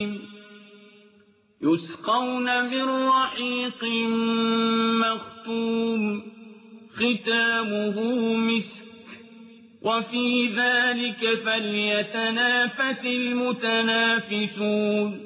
يسقون من رحيق مختوم ختامه مسك وفي ذلك فليتنافس المتنافسون.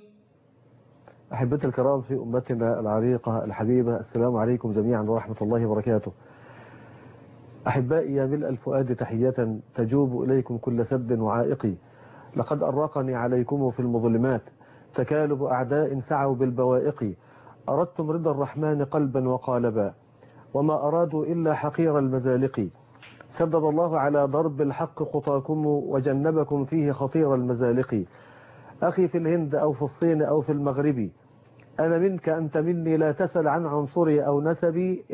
أحبتي الكرام في أمتنا العريقة الحبيبة، السلام عليكم جميعا ورحمة الله وبركاته. أحبائي، يا ملء الفؤاد تحية تجوب إليكم كل سب وعائق. لقد أرقني عليكم في المظلمات تكالب أعداء سعوا بالبوائق. أردتم رضا الرحمن قلبا وقالبا، وما أرادوا إلا حقير المزالق. سدد الله على ضرب الحق خطاكم وجنبكم فيه خطير المزالق. أخي في الهند أو في الصين أو في المغرب، أنا منك أنت مني، لا تسل عن عنصري أو نسبي،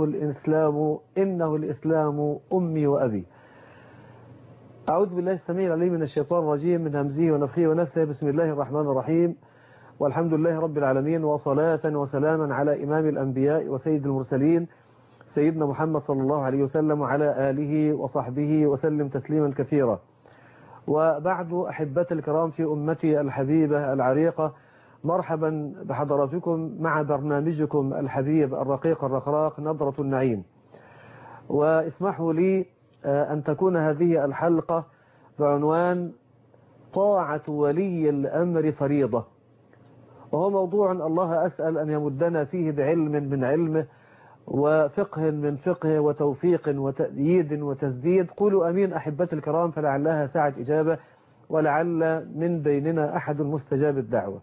إنه الإسلام أمي وأبي. أعوذ بالله السميع العليم من الشيطان الرجيم، من همزه ونفخه ونفثه. بسم الله الرحمن الرحيم، والحمد لله رب العالمين، وصلاة وسلاما على إمام الأنبياء وسيد المرسلين سيدنا محمد صلى الله عليه وسلم وعلى آله وصحبه وسلم تسليما كثيرا. وبعد، أحبتي الكرام في أمتي الحبيبة العريقة، مرحبا بحضراتكم مع برنامجكم الحبيب الرقيق الرقراق نظرة النعيم. واسمحوا لي أن تكون هذه الحلقة بعنوان طاعة ولي الأمر فريضة، وهو موضوع الله أسأل أن يمدنا فيه بعلم من علمه وفقه من فقهه وتوفيق وتأييد وتسديد. قولوا أمين أحبتي الكرام، فلعلها ساعة إجابة، ولعل من بيننا أحد مستجاب الدعوة.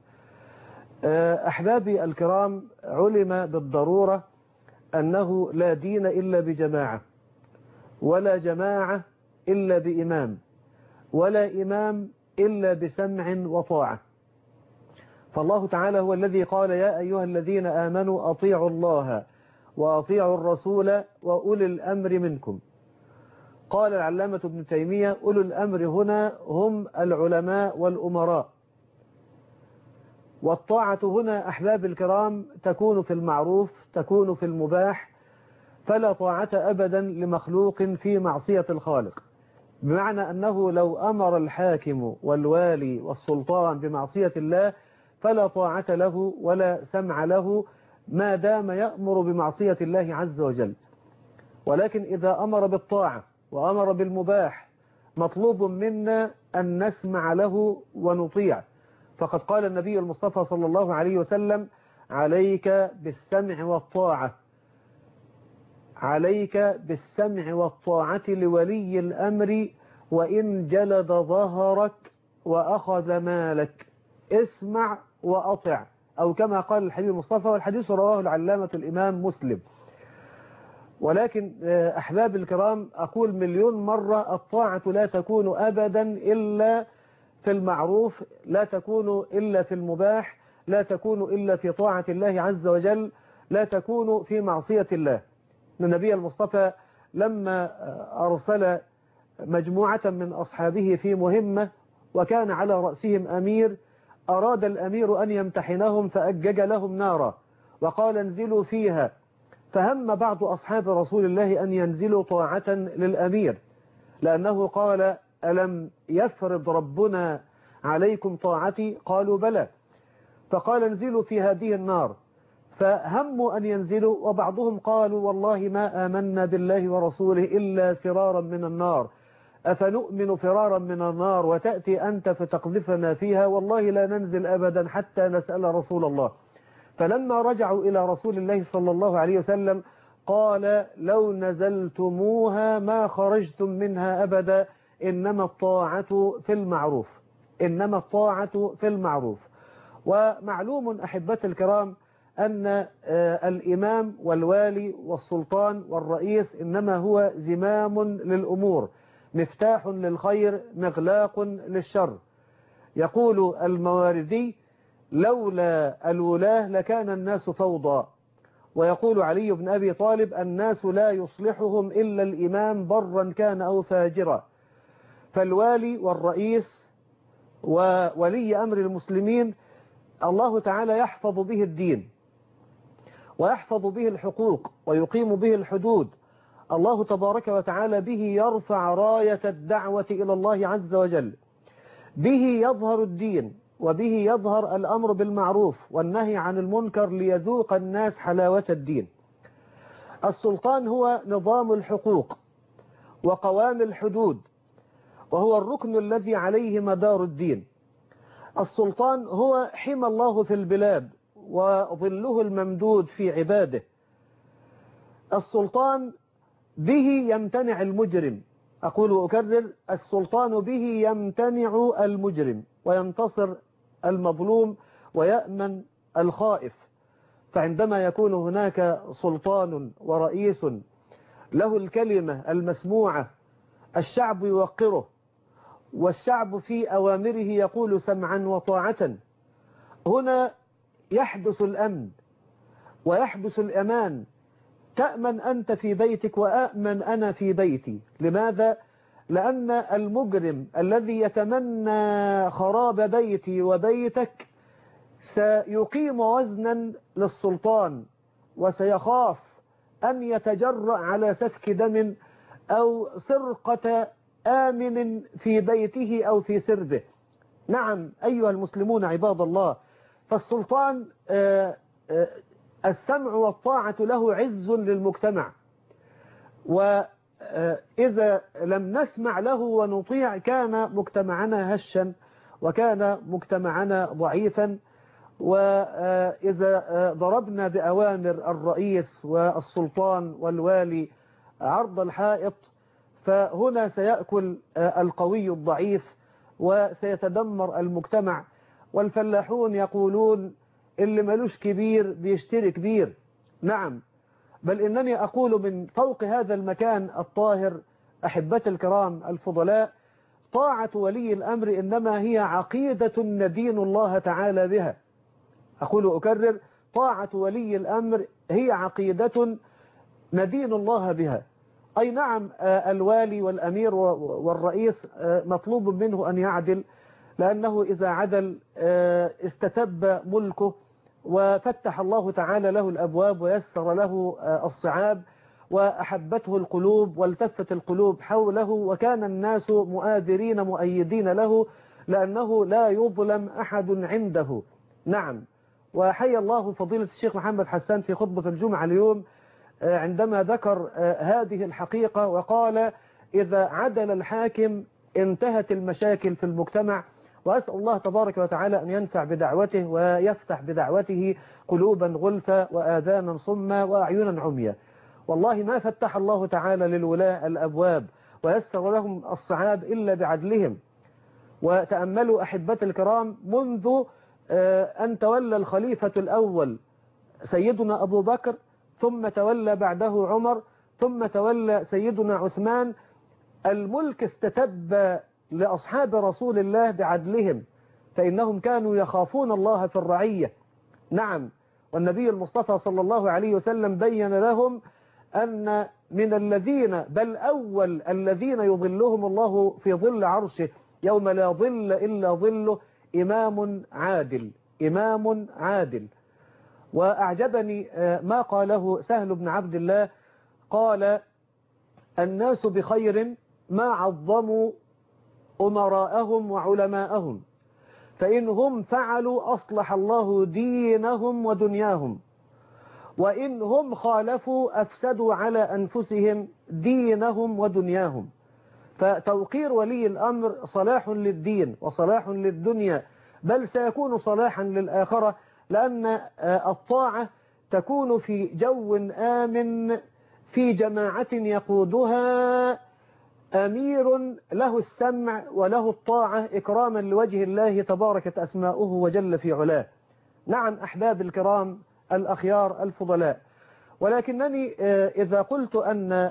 أحبابي الكرام، علم بالضرورة أنه لا دين إلا بجماعة، ولا جماعة إلا بإمام، ولا إمام إلا بسمع وطاعة. فالله تعالى هو الذي قال: يا أيها الذين آمنوا أطيعوا الله وأطيعوا الرسول وأولي الأمر منكم. قال العلامة ابن تيمية: أولي الأمر هنا هم العلماء والأمراء. والطاعة هنا أحباب الكرام تكون في المعروف، تكون في المباح، فلا طاعة أبدا لمخلوق في معصية الخالق. بمعنى أنه لو أمر الحاكم والوالي والسلطان بمعصية الله فلا طاعة له ولا سمع له ما دام يأمر بمعصية الله عز وجل. ولكن إذا أمر بالطاعة وأمر بالمباح مطلوب منا أن نسمع له ونطيع. فقد قال النبي المصطفى صلى الله عليه وسلم: عليك بالسمع والطاعة، عليك بالسمع والطاعة لولي الأمر وإن جلد ظهرك وأخذ مالك، اسمع وأطع، أو كما قال الحبيب المصطفى، والحديث رواه العلامة الإمام مسلم. ولكن أحباب الكرام، أقول مليون مرة: الطاعة لا تكون أبدا إلا في المعروف، لا تكون إلا في المباح، لا تكون إلا في طاعة الله عز وجل، لا تكون في معصية الله. النبي المصطفى لما أرسل مجموعة من أصحابه في مهمة وكان على رأسهم أمير، أراد الأمير أن يمتحنهم فأجج لهم نارا وقال: انزلوا فيها. فهم بعض أصحاب رسول الله أن ينزلوا طاعة للأمير، لأنه قال: ألم يفرض ربنا عليكم طاعتي؟ قالوا: بلى. فقال: انزلوا في هذه النار. فهموا أن ينزلوا، وبعضهم قالوا: والله ما آمنا بالله ورسوله إلا فرارا من النار، أفنؤمن فرارا من النار وتأتي أنت فتقذفنا فيها؟ والله لا ننزل أبدا حتى نسأل رسول الله. فلما رجعوا إلى رسول الله صلى الله عليه وسلم قال: لو نزلتموها ما خرجتم منها أبدا، إنما الطاعة في المعروف، إنما الطاعة في المعروف. ومعلوم أحبتي الكرام أن الإمام والوالي والسلطان والرئيس إنما هو زمام للأمور، مفتاح للخير، مغلاق للشر. يقول المواردي: لولا الولاة لكان الناس فوضى. ويقول علي بن أبي طالب: الناس لا يصلحهم إلا الإمام برا كان أو فاجرا. فالوالي والرئيس وولي أمر المسلمين الله تعالى يحفظ به الدين ويحفظ به الحقوق ويقيم به الحدود. الله تبارك وتعالى به يرفع راية الدعوة إلى الله عز وجل، به يظهر الدين وبه يظهر الأمر بالمعروف والنهي عن المنكر ليذوق الناس حلاوة الدين. السلطان هو نظام الحقوق وقوام الحدود، وهو الركن الذي عليه مدار الدين. السلطان هو حمى الله في البلاد وظله الممدود في عباده. السلطان به يمتنع المجرم، أقول وأكرر، السلطان به يمتنع المجرم وينتصر المظلوم ويأمن الخائف. فعندما يكون هناك سلطان ورئيس له الكلمة المسموعة، الشعب يوقره، والشعب في أوامره يقول سمعا وطاعة، هنا يحدث الأمن ويحدث الأمان. تأمن أنت في بيتك وأأمن أنا في بيتي. لماذا؟ لأن المجرم الذي يتمنى خراب بيتي وبيتك سيقيم وزنا للسلطان، وسيخاف أن يتجرأ على سفك دم أو سرقة آمن في بيته أو في سربه. نعم أيها المسلمون عباد الله، فالسلطان السمع والطاعة له عز للمجتمع، وإذا لم نسمع له ونطيع كان مجتمعنا هشا وكان مجتمعنا ضعيفا. وإذا ضربنا بأوامر الرئيس والسلطان والوالي عرض الحائط فهنا سيأكل القوي الضعيف وسيتدمر المجتمع. والفلاحون يقولون اللي ملوش كبير بيشتري كبير. نعم، بل إنني أقول من فوق هذا المكان الطاهر أحبتي الكرام الفضلاء، طاعة ولي الأمر إنما هي عقيدة ندين الله تعالى بها. أقول وأكرر، طاعة ولي الأمر هي عقيدة ندين الله بها. أي نعم الوالي والأمير والرئيس مطلوب منه أن يعدل، لأنه إذا عدل استتب ملكه وفتح الله تعالى له الأبواب ويسر له الصعاب وأحبته القلوب والتفت القلوب حوله، وكان الناس مؤازرين مؤيدين له لأنه لا يظلم أحد عنده. نعم، وحي الله فضيلة الشيخ محمد حسان في خطبة الجمعة اليوم عندما ذكر هذه الحقيقة وقال إذا عدل الحاكم انتهت المشاكل في المجتمع. وأسأل الله تبارك وتعالى أن ينفع بدعوته ويفتح بدعوته قلوبا غلفا وآذانا صما وأعينا عميا. والله ما فتح الله تعالى للولاة الأبواب ويسر لهم الصعاب إلا بعدلهم. وتأملوا أحبتي الكرام، منذ أن تولى الخليفة الأول سيدنا أبو بكر، ثم تولى بعده عمر، ثم تولى سيدنا عثمان، الملك استتب لأصحاب رسول الله بعدلهم، فإنهم كانوا يخافون الله في الرعية. نعم، والنبي المصطفى صلى الله عليه وسلم بين لهم أن من الذين بل أول الذين يظلهم الله في ظل عرشه يوم لا ظل إلا ظله إمام عادل. إمام عادل. وأعجبني ما قاله سهل بن عبد الله، قال الناس بخير ما عظموا أمراءهم وعلماءهم، فإن هم فعلوا أصلح الله دينهم ودنياهم، وإن هم خالفوا أفسدوا على أنفسهم دينهم ودنياهم. فتوقير ولي الأمر صلاح للدين وصلاح للدنيا، بل سيكون صلاحا للآخرة، لأن الطاعة تكون في جو آمن في جماعة يقودها أمير له السمع وله الطاعة إكراما لوجه الله تباركت أسماؤه وجل في علاه. نعم أحباب الكرام الأخيار الفضلاء، ولكنني إذا قلت أن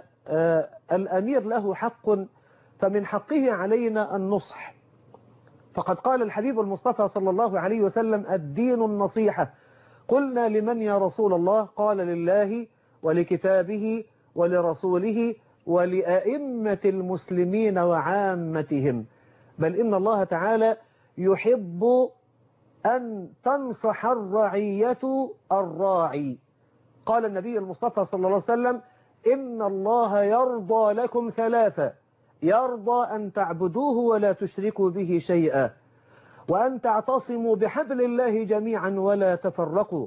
الأمير له حق فمن حقه علينا النصح. فقد قال الحبيب المصطفى صلى الله عليه وسلم الدين النصيحة. قلنا لمن يا رسول الله؟ قال لله ولكتابه ولرسوله ولأئمة المسلمين وعامتهم. بل إن الله تعالى يحب أن تنصح الرعية الراعي. قال النبي المصطفى صلى الله عليه وسلم إن الله يرضى لكم ثلاثة: يرضى أن تعبدوه ولا تشركوا به شيئا، وأن تعتصموا بحبل الله جميعا ولا تفرقوا،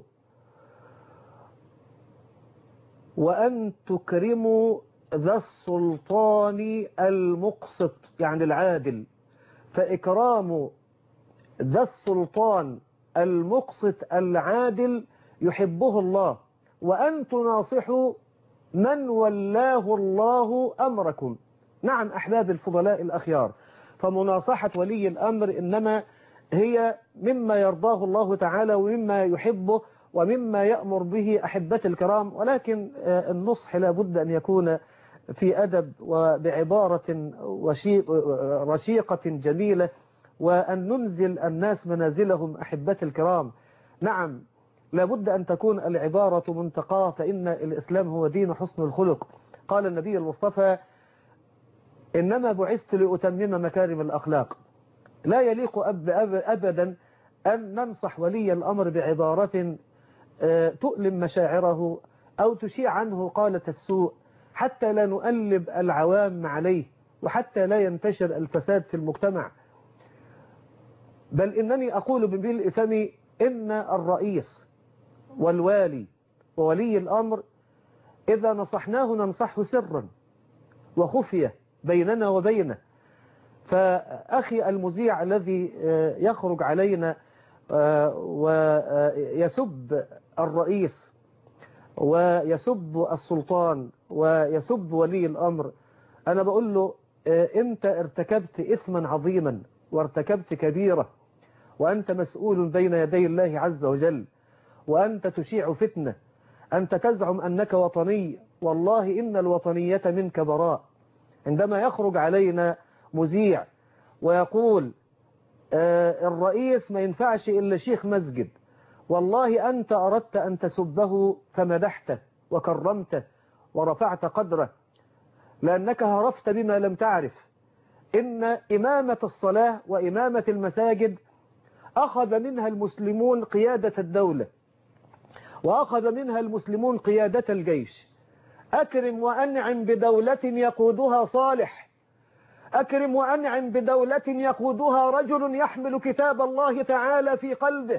وأن تكرموا ذا السلطان المقسط يعني العادل، فإكرام ذا السلطان المقسط العادل يحبه الله، وأن تناصحوا من ولاه الله أمركم. نعم أحباب الفضلاء الأخيار، فمناصحة ولي الأمر إنما هي مما يرضاه الله تعالى ومما يحبه ومما يأمر به أحبتي الكرام، ولكن النصح لا بد أن يكون في أدب وبعبارة رشيقة جميلة، وأن ننزل الناس منازلهم أحبتي الكرام. نعم لا بد أن تكون العبارة منتقاة، فإن الإسلام هو دين حسن الخلق. قال النبي المصطفى إنما بعثت لأتمم مكارم الأخلاق. لا يليق أبدا أن ننصح ولي الأمر بعبارة تؤلم مشاعره أو تشيع عنه قالة السوء، حتى لا نؤلب العوام عليه وحتى لا ينتشر الفساد في المجتمع. بل إنني أقول بملء فمي إن الرئيس والوالي وولي الأمر إذا نصحناه ننصحه سرا وخفية بيننا وبينه. فأخي المذيع الذي يخرج علينا ويسب الرئيس ويسب السلطان ويسب ولي الأمر، أنا بقول له أنت ارتكبت إثما عظيما وارتكبت كبيرة، وأنت مسؤول بين يدي الله عز وجل، وأنت تشيع فتنة. أنت تزعم أنك وطني، والله إن الوطنية منك براء. عندما يخرج علينا مذيع ويقول الرئيس ما ينفعش إلا شيخ مسجد، والله أنت أردت أن تسبه فمدحته وكرمته ورفعت قدره، لأنك هرفت بما لم تعرف. إن إمامة الصلاة وإمامة المساجد أخذ منها المسلمون قيادة الدولة، وأخذ منها المسلمون قيادة الجيش. أكرم وأنعم بدولة يقودها صالح، أكرم وأنعم بدولة يقودها رجل يحمل كتاب الله تعالى في قلبه.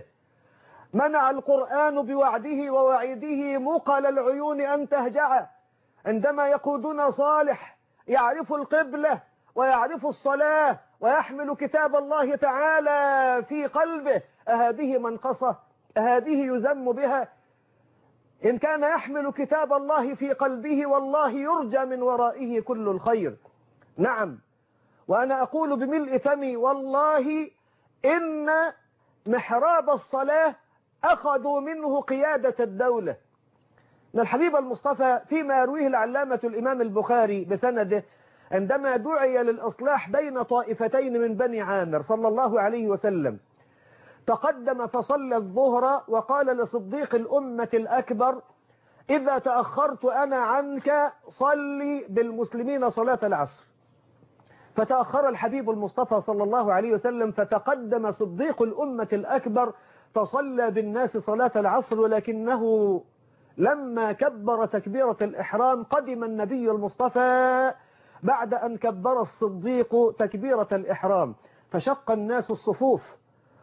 منع القرآن بوعده ووعيده مقل العيون أن تهجع. عندما يقودنا صالح يعرف القبلة ويعرف الصلاة ويحمل كتاب الله تعالى في قلبه، أهذه منقصة؟ أهذه يذم بها؟ إن كان يحمل كتاب الله في قلبه والله يرجى من ورائه كل الخير. نعم، وأنا أقول بملء فمي والله إن محراب الصلاة أخذوا منه قيادة الدولة. إن الحبيب المصطفى فيما يرويه العلامة الإمام البخاري بسنده عندما دعي للإصلاح بين طائفتين من بني عامر صلى الله عليه وسلم، تقدم فصلى الظهر وقال لصديق الأمة الأكبر إذا تأخرت أنا عنك صلي بالمسلمين صلاة العصر. فتأخر الحبيب المصطفى صلى الله عليه وسلم، فتقدم صديق الأمة الأكبر فصلى بالناس صلاة العصر، ولكنه لما كبر تكبيرة الإحرام قدم النبي المصطفى بعد أن كبر الصديق تكبيرة الإحرام، فشق الناس الصفوف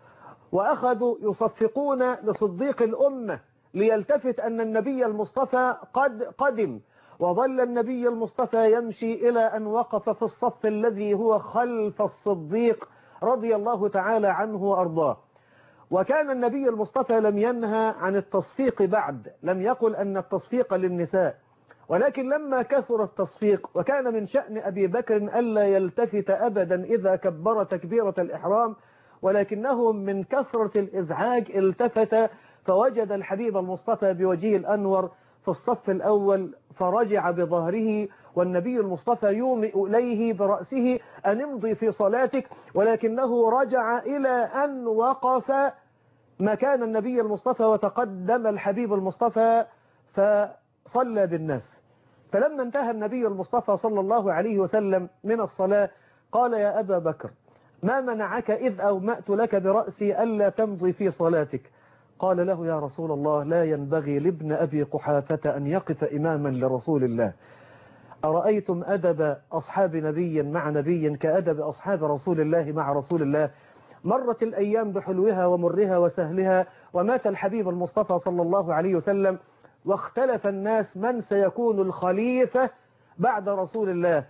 وأخذوا يصفقون لصديق الأمة ليلتفت أن النبي المصطفى قد قدم. وظل النبي المصطفى يمشي إلى أن وقف في الصف الذي هو خلف الصديق رضي الله تعالى عنه وأرضاه. وكان النبي المصطفى لم ينهى عن التصفيق بعد، لم يقل أن التصفيق للنساء، ولكن لما كثر التصفيق وكان من شأن أبي بكر ألا يلتفت أبدا إذا كبر تكبيرة الإحرام، ولكنه من كثرة الإزعاج التفت فوجد الحبيب المصطفى بوجهه الأنور في الصف الأول فرجع بظهره، والنبي المصطفى يومئ إليه برأسه أن امضي في صلاتك، ولكنه رجع إلى أن وقف مكان النبي المصطفى وتقدم الحبيب المصطفى فصلى بالناس. فلما انتهى النبي المصطفى صلى الله عليه وسلم من الصلاة قال يا أبا بكر ما منعك إذ أومأت لك برأسي ألا تمضي في صلاتك؟ قال له يا رسول الله لا ينبغي لابن أبي قحافة أن يقف إماما لرسول الله. أرأيتم أدب أصحاب نبي مع نبي كأدب أصحاب رسول الله مع رسول الله؟ مرت الأيام بحلوها ومرها وسهلها، ومات الحبيب المصطفى صلى الله عليه وسلم، واختلف الناس من سيكون الخليفة بعد رسول الله.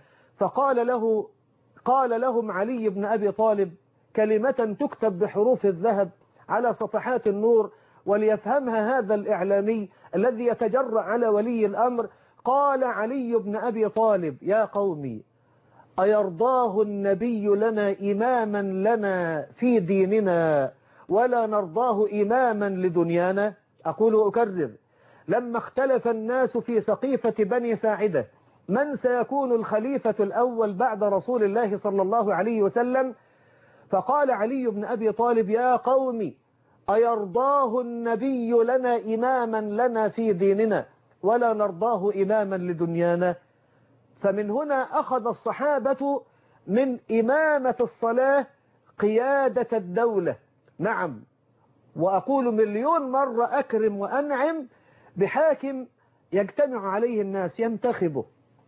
قال لهم علي بن أبي طالب كلمة تكتب بحروف الذهب على صفحات النور، وليفهمها هذا الإعلامي الذي يتجرأ على ولي الأمر. قال علي بن أبي طالب: يا قومي، أيرضاه النبي لنا إماما لنا في ديننا ولا نرضاه إماما لدنيانا؟ أقول وأكرر: لما اختلف الناس في سقيفة بني ساعدة من سيكون الخليفة الأول بعد رسول الله صلى الله عليه وسلم، فقال علي بن أبي طالب: يا قوم، أيرضاه النبي لنا إماما لنا في ديننا ولا نرضاه إماما لدنيانا؟ فمن هنا أخذ الصحابة من إمامة الصلاة قيادة الدولة. نعم، وأقول مليون مرة: أكرم وأنعم بحاكم يجتمع عليه الناس ينتخبه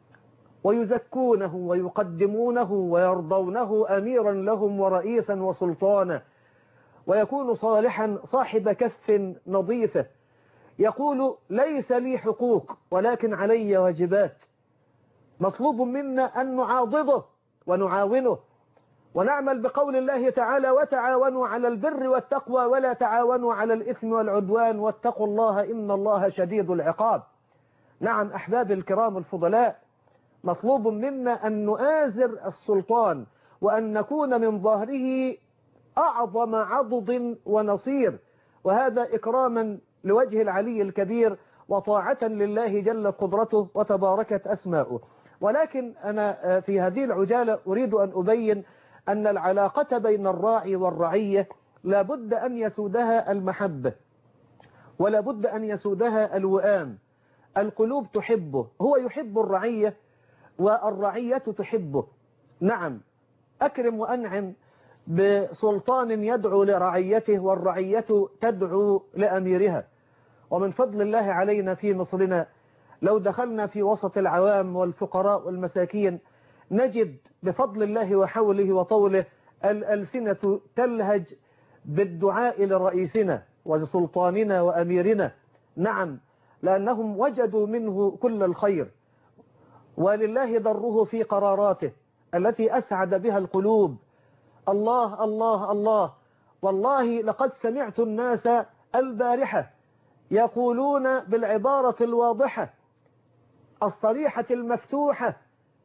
ويزكونه ويقدمونه ويرضونه أميرا لهم ورئيسا وسلطانا، ويكون صالحا صاحب كف نظيفة، يقول: ليس لي حقوق ولكن علي واجبات، مطلوب منا أن نعاضده ونعاونه ونعمل بقول الله تعالى: وتعاونوا على البر والتقوى ولا تعاونوا على الإثم والعدوان واتقوا الله إن الله شديد العقاب. نعم أحباب الكرام الفضلاء، مطلوب منا أن نؤازر السلطان وأن نكون من ظهره أعظم عضد ونصير، وهذا إكراما لوجه العلي الكبير وطاعة لله جل قدرته وتباركت أسماؤه. ولكن أنا في هذه العجالة أريد أن أبين أن العلاقة بين الراعي والرعية لابد أن يسودها المحبة ولابد أن يسودها الوئام. القلوب تحبه، هو يحب الرعية والرعية تحبه. نعم، أكرم وأنعم بسلطان يدعو لرعيته والرعية تدعو لأميرها. ومن فضل الله علينا في مصرنا لو دخلنا في وسط العوام والفقراء والمساكين نجد بفضل الله وحوله وطوله الألسنة تلهج بالدعاء لرئيسنا ولسلطاننا وأميرنا. نعم، لأنهم وجدوا منه كل الخير، ولله ضره في قراراته التي أسعد بها القلوب. الله الله الله، والله لقد سمعت الناس البارحة يقولون بالعبارة الواضحة الصريحة المفتوحة،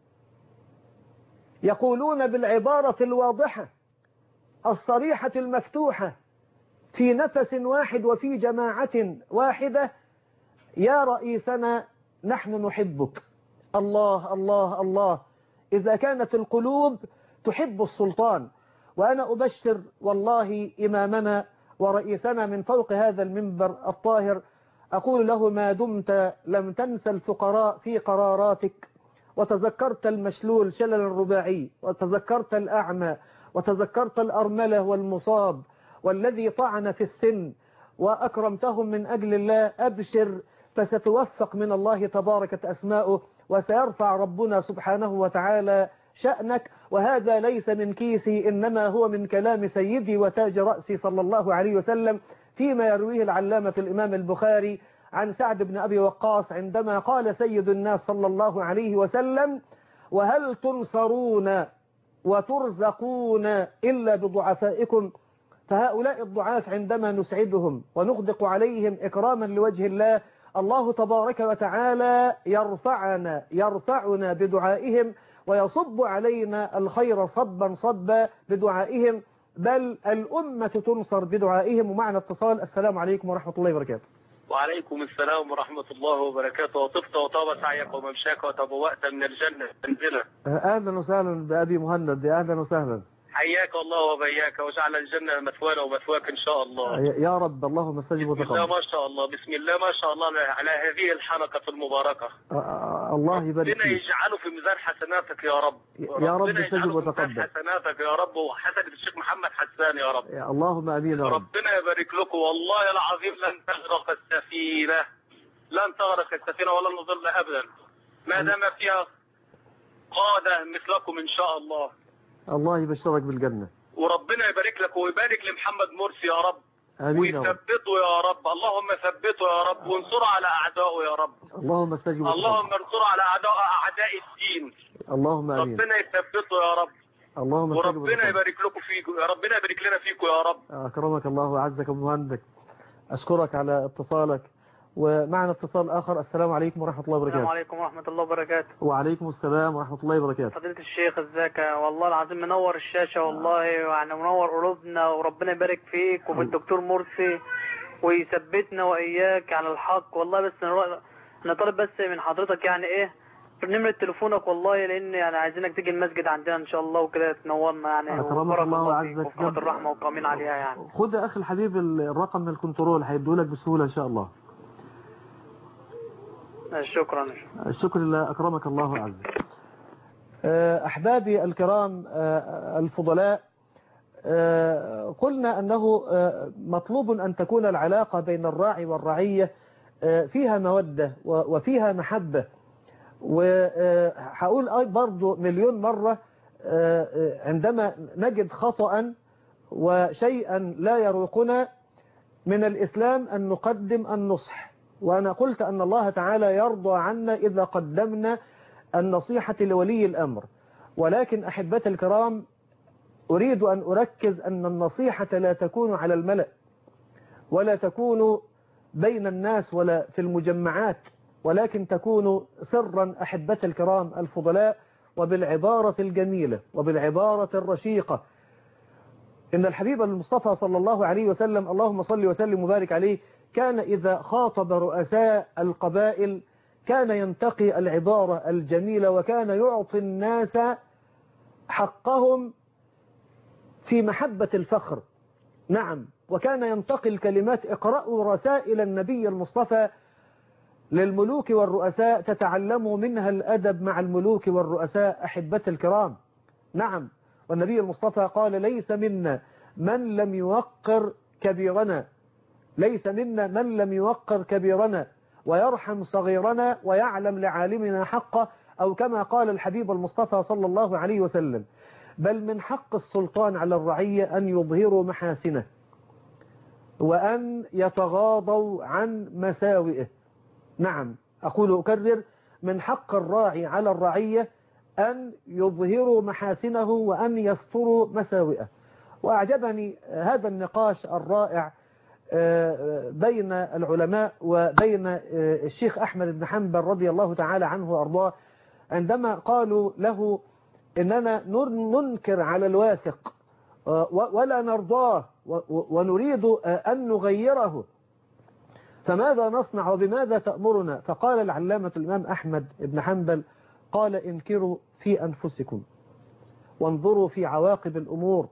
يقولون بالعبارة الواضحة الصريحة المفتوحة في نفس واحد وفي جماعة واحدة: يا رئيسنا نحن نحبك. الله الله الله، إذا كانت القلوب تحب السلطان. وأنا أبشر والله إمامنا ورئيسنا من فوق هذا المنبر الطاهر، أقول له: ما دمت لم تنسى الفقراء في قراراتك، وتذكرت المشلول شلل الرباعي، وتذكرت الأعمى، وتذكرت الأرملة والمصاب والذي طعن في السن، وأكرمتهم من أجل الله، أبشر، فستوفق من الله تباركت أسماؤه، وسيرفع ربنا سبحانه وتعالى شأنك. وهذا ليس من كيسي، إنما هو من كلام سيدي وتاج رأسي صلى الله عليه وسلم فيما يرويه العلامة الإمام البخاري عن سعد بن أبي وقاص عندما قال سيد الناس صلى الله عليه وسلم: وهل تنصرون وترزقون إلا بضعفائكم؟ فهؤلاء الضعاف عندما نسعدهم ونغدق عليهم إكراما لوجه الله، الله تبارك وتعالى يرفعنا بدعائهم ويصب علينا الخير صبا صبا بدعائهم، بل الأمة تنصر بدعائهم. ومعنا اتصال. السلام عليكم ورحمة الله وبركاته. وعليكم السلام ورحمة الله وبركاته. وطفت وطاب سعيك وممشاك وتبوأت من الجنة منزلا. أهلا وسهلا بأبي مهند، أهلا وسهلا. حياك الله وبياك وجعل الجنة مثوانا ومثواك إن شاء الله يا رب، اللهم استجب وتقبل. بسم الله ما شاء الله، بسم الله ما شاء الله على هذه الحلقة المباركة. الله يبارك فيك. ربنا يجعله في ميزان حسناتك يا رب. يا رب استجب وتقبل. حسناتك يا رب وحسنة الشيخ محمد حسان يا رب. اللهم امين يا رب. ربنا يبارك لكم. والله العظيم لن تغرق السفينة، لن تغرق السفينة ولن نضل أبدا ما دام فيها قادة مثلكم إن شاء الله. الله يبشرك بالجنة. وربنا يبارك لك ويبارك لمحمد مرسي يا رب. آمين يا رب. ويثبته يا رب، اللهم ثبته يا رب، وانصره على اعدائه يا رب. اللهم استجب. اللهم انصره على اعداء الدين. اللهم امين. ربنا يثبته يا رب. اللهم استجب. وربنا يبارك لكم فيكم يا ربنا يبارك لنا فيكم يا رب. اكرمك الله وعزك ومهندك. اشكرك على اتصالك. ومعنا اتصال اخر. السلام عليكم ورحمه الله وبركاته. السلام عليكم ورحمه الله وبركاته. وعليكم السلام ورحمه الله وبركاته. فضيلة الشيخ ازيك؟ والله العظيم منور الشاشه والله، يعني منور قلوبنا، وربنا يبارك فيك وفي الدكتور مرسي ويثبتنا واياك على الحق والله. بس انا طالب بس من حضرتك يعني ايه نمرة تليفونك والله، لان يعني عايزينك تيجي المسجد عندنا ان شاء الله وكده تنورنا يعني. اكرمك الله وعزك. وفقة الرحمه وقامين عليها يعني. خد يا اخي الحبيب الرقم من الكنترول هيدولك بسهوله ان شاء الله. شكرا. الشكر لله. أكرمك الله وعزك. أحبابي الكرام الفضلاء، قلنا أنه مطلوب أن تكون العلاقة بين الراعي والرعية فيها مودة وفيها محبة. وهقول برضو مليون مرة، عندما نجد خطأ وشيئا لا يروقنا من الإسلام أن نقدم النصح. وأنا قلت أن الله تعالى يرضى عنا إذا قدمنا النصيحة لولي الأمر. ولكن أحبتي الكرام، أريد أن أركز أن النصيحة لا تكون على الملأ، ولا تكون بين الناس ولا في المجمعات، ولكن تكون سرا أحبتي الكرام الفضلاء، وبالعبارة الجميلة وبالعبارة الرشيقة. إن الحبيب المصطفى صلى الله عليه وسلم، اللهم صل وسلم وبارك عليه، كان إذا خاطب رؤساء القبائل كان ينتقي العبارة الجميلة، وكان يعطي الناس حقهم في محبة الفخر. نعم، وكان ينتقي الكلمات. اقرأوا رسائل النبي المصطفى للملوك والرؤساء تتعلموا منها الأدب مع الملوك والرؤساء أحبتي الكرام. نعم، والنبي المصطفى قال: ليس منا من لم يوقر كبيرنا، ليس منا من لم يوقر كبيرنا ويرحم صغيرنا ويعلم لعالمنا حقه، أو كما قال الحبيب المصطفى صلى الله عليه وسلم: بل من حق السلطان على الرعية أن يظهروا محاسنه وأن يتغاضوا عن مساوئه. نعم، أقول أكرر: من حق الراعي على الرعية أن يظهروا محاسنه وأن يستروا مساوئه. وأعجبني هذا النقاش الرائع بين العلماء وبين الشيخ أحمد بن حنبل رضي الله تعالى عنه وأرضاه، عندما قالوا له: إننا ننكر على الواثق ولا نرضاه ونريد أن نغيره، فماذا نصنع وبماذا تأمرنا؟ فقال العلامة الإمام أحمد بن حنبل: قال: انكروا في أنفسكم، وانظروا في عواقب الأمور،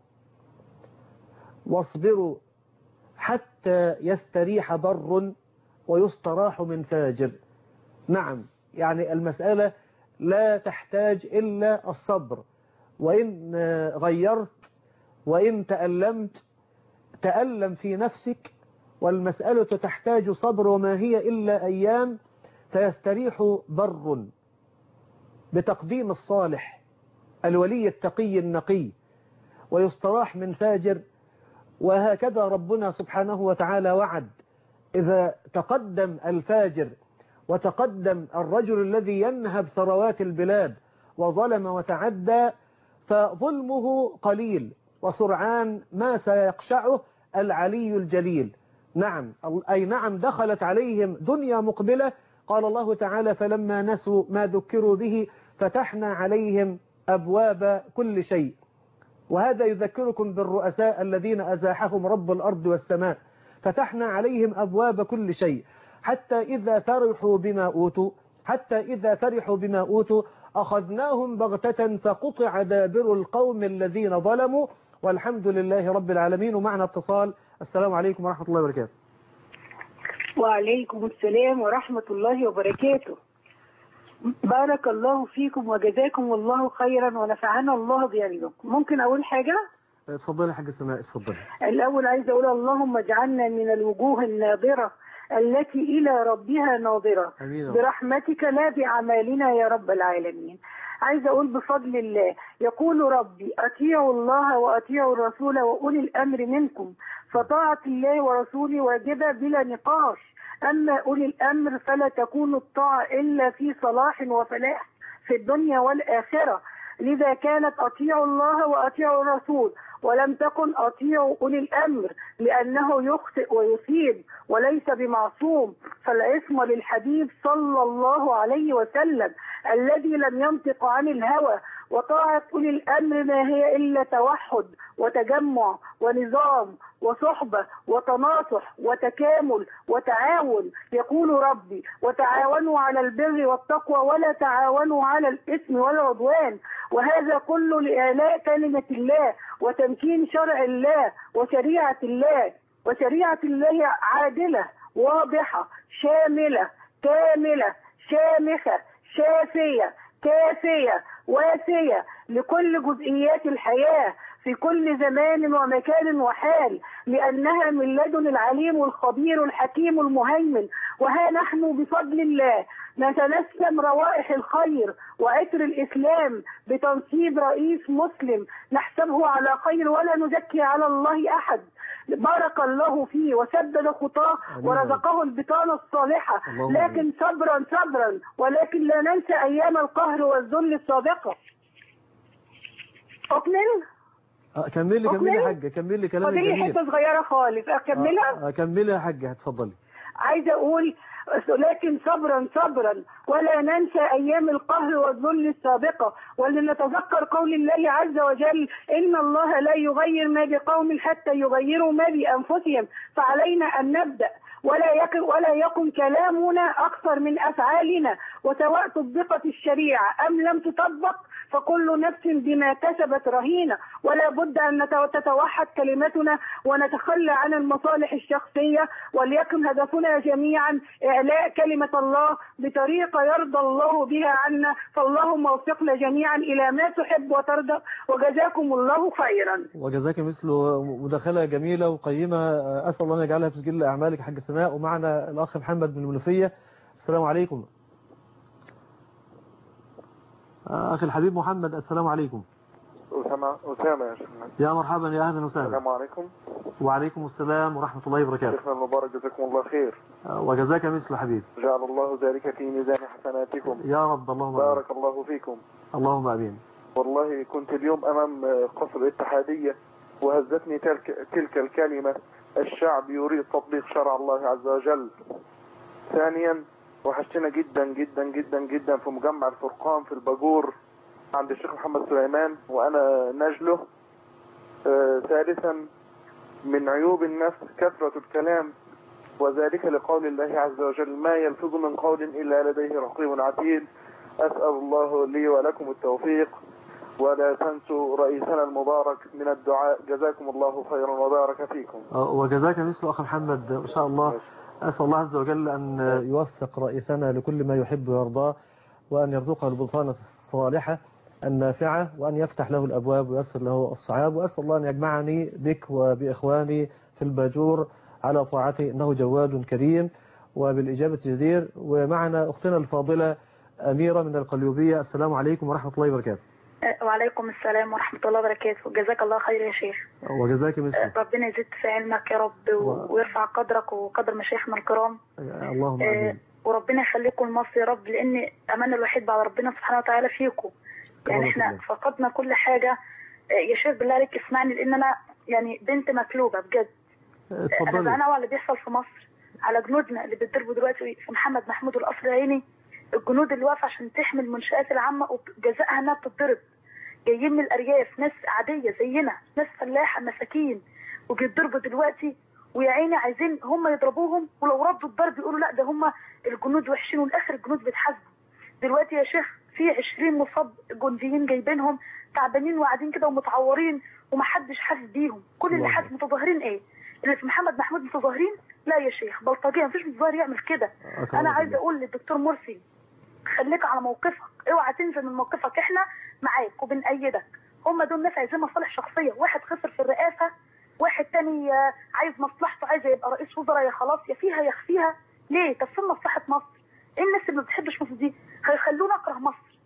واصبروا حتى يستريح بر ويستراح من فاجر. نعم، يعني المسألة لا تحتاج إلا الصبر. وإن غيرت وإن تألمت تألم في نفسك، والمسألة تحتاج صبر، وما هي إلا أيام، فيستريح بر بتقديم الصالح الولي التقي النقي، ويستراح من فاجر. وهكذا ربنا سبحانه وتعالى وعد: إذا تقدم الفاجر وتقدم الرجل الذي ينهب ثروات البلاد وظلم وتعدى، فظلمه قليل وسرعان ما سيقشعه العلي الجليل. نعم، أي نعم، دخلت عليهم دنيا مقبلة. قال الله تعالى: فلما نسوا ما ذكروا به فتحنا عليهم أبواب كل شيء. وهذا يذكركم بالرؤساء الذين أزاحهم رب الأرض والسماء. فتحنا عليهم أبواب كل شيء حتى إذا فرحوا بما أوتوا أخذناهم بغتة فقطع دابر القوم الذين ظلموا، والحمد لله رب العالمين. ومعنا اتصال. السلام عليكم ورحمة الله وبركاته. وعليكم السلام ورحمة الله وبركاته. بارك الله فيكم وجزاكم الله خيرا ونفعنا الله بعلمكم. ممكن أقول حاجة؟ اتفضلي يا حاجة سماء، اتفضلي. الأول عايزة أقول: اللهم اجعلنا من الوجوه الناظرة التي إلى ربها ناظرة برحمتك لا بأعمالنا يا رب العالمين. عايزة أقول بفضل الله يقول ربي أطيعوا الله وأطيعوا الرسول وأولي الأمر منكم، فطاعة الله ورسوله واجبة بلا نقاش. أما أولي الأمر فلا تكون الطاعة إلا في صلاح وفلاح في الدنيا والآخرة. لذا كانت أطيعوا الله وأطيعوا الرسول، ولم تكن أطيعوا أولي الأمر، لأنه يخطئ ويصيب وليس بمعصوم. فالعصمة للحبيب صلى الله عليه وسلم الذي لم ينطق عن الهوى. وطاعة أولي الأمر ما هي إلا توحد وتجمع ونظام وصحبة وتناصح وتكامل وتعاون. يقول ربي وتعاونوا على البر والتقوى ولا تعاونوا على الإثم والعدوان. وهذا كله لإعلاء كلمة الله وتمكين شرع الله وشريعة الله. وشريعة الله عادلة واضحة شاملة كاملة شامخة شافية كافية واسية لكل جزئيات الحياة في كل زمان ومكان وحال، لأنها من لدن العليم الخبير الحكيم المهيمن. وها نحن بفضل الله نتنسم روائح الخير وعطر الإسلام بتنصيب رئيس مسلم نحسبه على خير ولا نزكي على الله أحد. بارك الله فيه وسدد خطاه ورزقه البطانة الصالحة، لكن صبرا صبرا، ولكن لا ننسى أيام القهر والذل السابقة. أكمل؟ كملي يا حاجة، كملي كلامك جميل. فاضل حتة صغيرة خالص أكملها؟ كملي يا حاجة، اتفضلي. عايزة أقول لكن صبرا صبرا ولا ننسى أيام القهر والذل السابقة، ولنتذكر قول الله عز وجل إن الله لا يغير ما بقوم حتى يغيروا ما بأنفسهم. فعلينا أن نبدأ ولا يكن كلامنا أكثر من أفعالنا. وسواء طبقت الشريعة أم لم تطبق فكل نفس بما كسبت رهينة. ولا بد أن تتوحد كلمتنا ونتخلى عن المصالح الشخصية، وليكن هدفنا جميعا إعلاء كلمة الله بطريقة يرضى الله بها عنا. فاللهم وفقنا جميعا إلى ما تحب وترضى، وجزاكم الله خيرا. وجزاك مثله مداخلة جميلة وقيمة، أسأل الله أن يجعلها في سجل أعمالك حاج سناء. ومعنا الأخ محمد من المنوفية. السلام عليكم أخي الحبيب محمد. السلام عليكم. أسامة يا شيخ. يا مرحبا، يا أهلا وسهلا. السلام عليكم. وعليكم السلام ورحمة الله وبركاته. شيخنا المبارك جزاكم الله خير. وجزاك مثل حبيب. جعل الله ذلك في ميزان حسناتكم يا رب. اللهم بارك الله فيكم. اللهم آمين. والله كنت اليوم أمام قصر الاتحادية وهزتني تلك الكلمة: الشعب يريد تطبيق شرع الله عز وجل. ثانيا وحشتنا جدا جدا جدا جدا في مجمع الفرقان في الباجور عند الشيخ محمد سليمان وأنا نجله. ثالثا من عيوب النفس كثرة الكلام، وذلك لقول الله عز وجل: ما يلفظ من قول إلا لديه رقيب عتيد. أسأل الله لي ولكم التوفيق، ولا تنسوا رئيسنا المبارك من الدعاء. جزاكم الله خيرا وبارك فيكم. وجزاك مثل أخي محمد إن شاء الله. أسأل الله عز وجل أن يوفق رئيسنا لكل ما يحب ويرضاه، وأن يرزقه البطانة الصالحة النافعة، وأن يفتح له الأبواب ويسر له الصعاب. وأسأل الله أن يجمعني بك وبإخواني في الباجور على طاعته، إنه جواد كريم وبالإجابة جدير. ومعنا أختنا الفاضلة أميرة من القليوبية. السلام عليكم ورحمة الله وبركاته. وعليكم السلام ورحمة الله وبركاته. جزاك الله خير يا شيخ. وجزاك مثل. ربنا يزيد في علمك يا رب ويرفع قدرك وقدر مشايخنا الكرام. اللهم آمين. وربنا يخليكم لمصر يا رب، لأن أمان الوحيد بعد ربنا سبحانه وتعالى فيكم. يعني احنا فقدنا كل حاجة يا شيخ. بالله عليك اسمعني، لأن أنا يعني بنت مكلوبة بجد. أنا زعلانة على اللي بيحصل في مصر، على جنودنا اللي بيتضربوا دلوقتي في محمد محمود والقصر العيني. الجنود اللي واقفة عشان تحمي المنشآت العامة وجزائها انها بتتضرب، جايين من الأرياف ناس عادية زينا، ناس فلاحة مساكين، وبيتضربوا دلوقتي. ويا عيني عايزين هم يضربوهم، ولو ردوا الضرب يقولوا لا ده هم الجنود وحشين، والاخر الجنود بيتحاسبوا. دلوقتي يا شيخ في 20 مصاب جنديين جايبينهم تعبانين وقاعدين كده ومتعورين ومحدش حاسس بيهم. كل اللي حاسس متظاهرين ايه؟ اللي في محمد محمود متظاهرين؟ لا يا شيخ، بلطجيه، مفيش متظاهر يعمل كده. انا عايزه اقول للدكتور مرسي خليك على موقفك، اوعى تنزل من موقفك، احنا معاك وبنأيدك. هم دول ناس عايزين مصالح شخصيه، واحد خسر في الرئاسه، واحد تاني عايز مصلحته، عايز يبقى رئيس وزراء، يا خلاص يا فيها يا خفيها. ليه؟ طب فين مصلحه مصر؟ ايه الناس اللي ما بتحبش مصر دي؟ هيخلونا اكره مصر.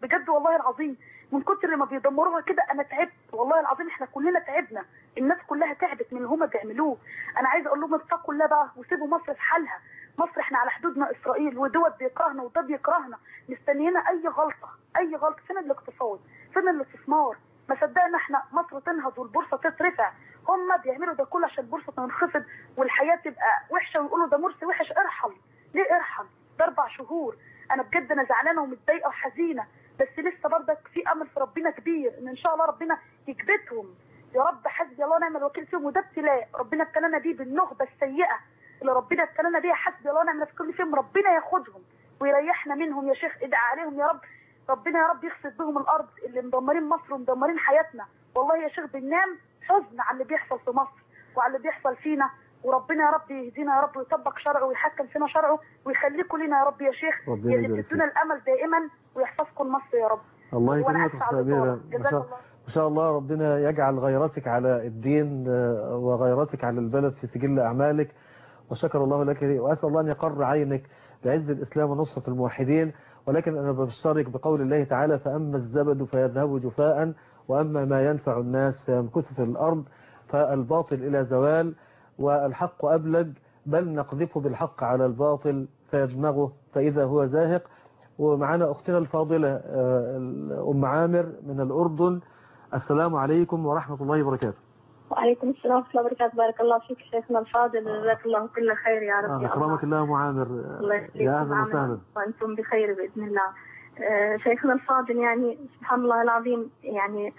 بجد والله العظيم، من كتر ما بيدمروها كده انا تعبت والله العظيم، احنا كلنا تعبنا، الناس كلها تعبت من اللي هما بيعملوه. انا عايزه اقول لهم اتقوا الله بقى وسيبوا مصر في حالها. مصر احنا على حدودنا اسرائيل ودول بيكرهنا وده بيكرهنا، مستنينا اي غلطه اي غلطه. فين الاقتصاد؟ فين الاستثمار؟ ما صدقنا احنا مصر تنهض والبورصه تترفع، هم بيعملوا ده كله عشان البورصه تنخفض والحياه تبقى وحشه ويقولوا ده مرسي وحش. ارحل ليه ارحل؟ ده 4 شهور. انا بجد انا زعلانه ومتضايقه وحزينه، بس لسه برضك في امل في ربنا كبير ان شاء الله ربنا يكبتهم. يا رب حسبي الله ونعم الوكيل فيهم، وده ابتلاء ربنا ابتلانا بيه بالنخبه السيئه اللي ربنا ابتلانا بيها. حسبي الله ونعم الوكيل فيهم، ربنا ياخدهم ويريحنا منهم يا شيخ. ادعي عليهم يا رب، ربنا يا رب يخسف بهم الارض اللي مدمرين مصر ومدمرين حياتنا. والله يا شيخ بننام حزن على اللي بيحصل في مصر وعلى اللي بيحصل فينا، وربنا يا رب يهدينا يا رب ويطبق شرعه ويحكم فينا شرعه ويخليكم لنا يا رب يا شيخ، اللي تدونا الامل دائما ويحفظكم مصر يا رب. الله يكرمك يا أميرة. ما شاء الله ربنا يجعل غيرتك على الدين وغيرتك على البلد في سجل أعمالك، وشكر الله لك، وأسأل الله أن يقر عينك بعز الإسلام ونصرة الموحدين. ولكن أنا بشترك بقول الله تعالى: فأما الزبد فيذهب جفاء وأما ما ينفع الناس فيمكث في الأرض. فالباطل إلى زوال والحق أبلج، بل نقذفه بالحق على الباطل فيدمغه فإذا هو زاهق. ومعنا أختنا الفاضلة أم عامر من الأردن. السلام عليكم ورحمة الله وبركاته. وعليكم السلام ورحمة الله وبركاته. بارك الله فيك شيخنا الفاضل، جزاك الله كل خير يا رب. أكرمك الله أم عامر. يا أهلا وسهلا. وأنتم بخير بإذن الله. شيخنا الفاضل، يعني سبحان الله العظيم، يعني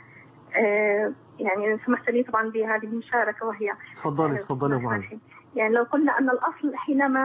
سمحت لي طبعا بهذه المشاركة، وهي تفضلي أم عامر. يعني لو قلنا أن الأصل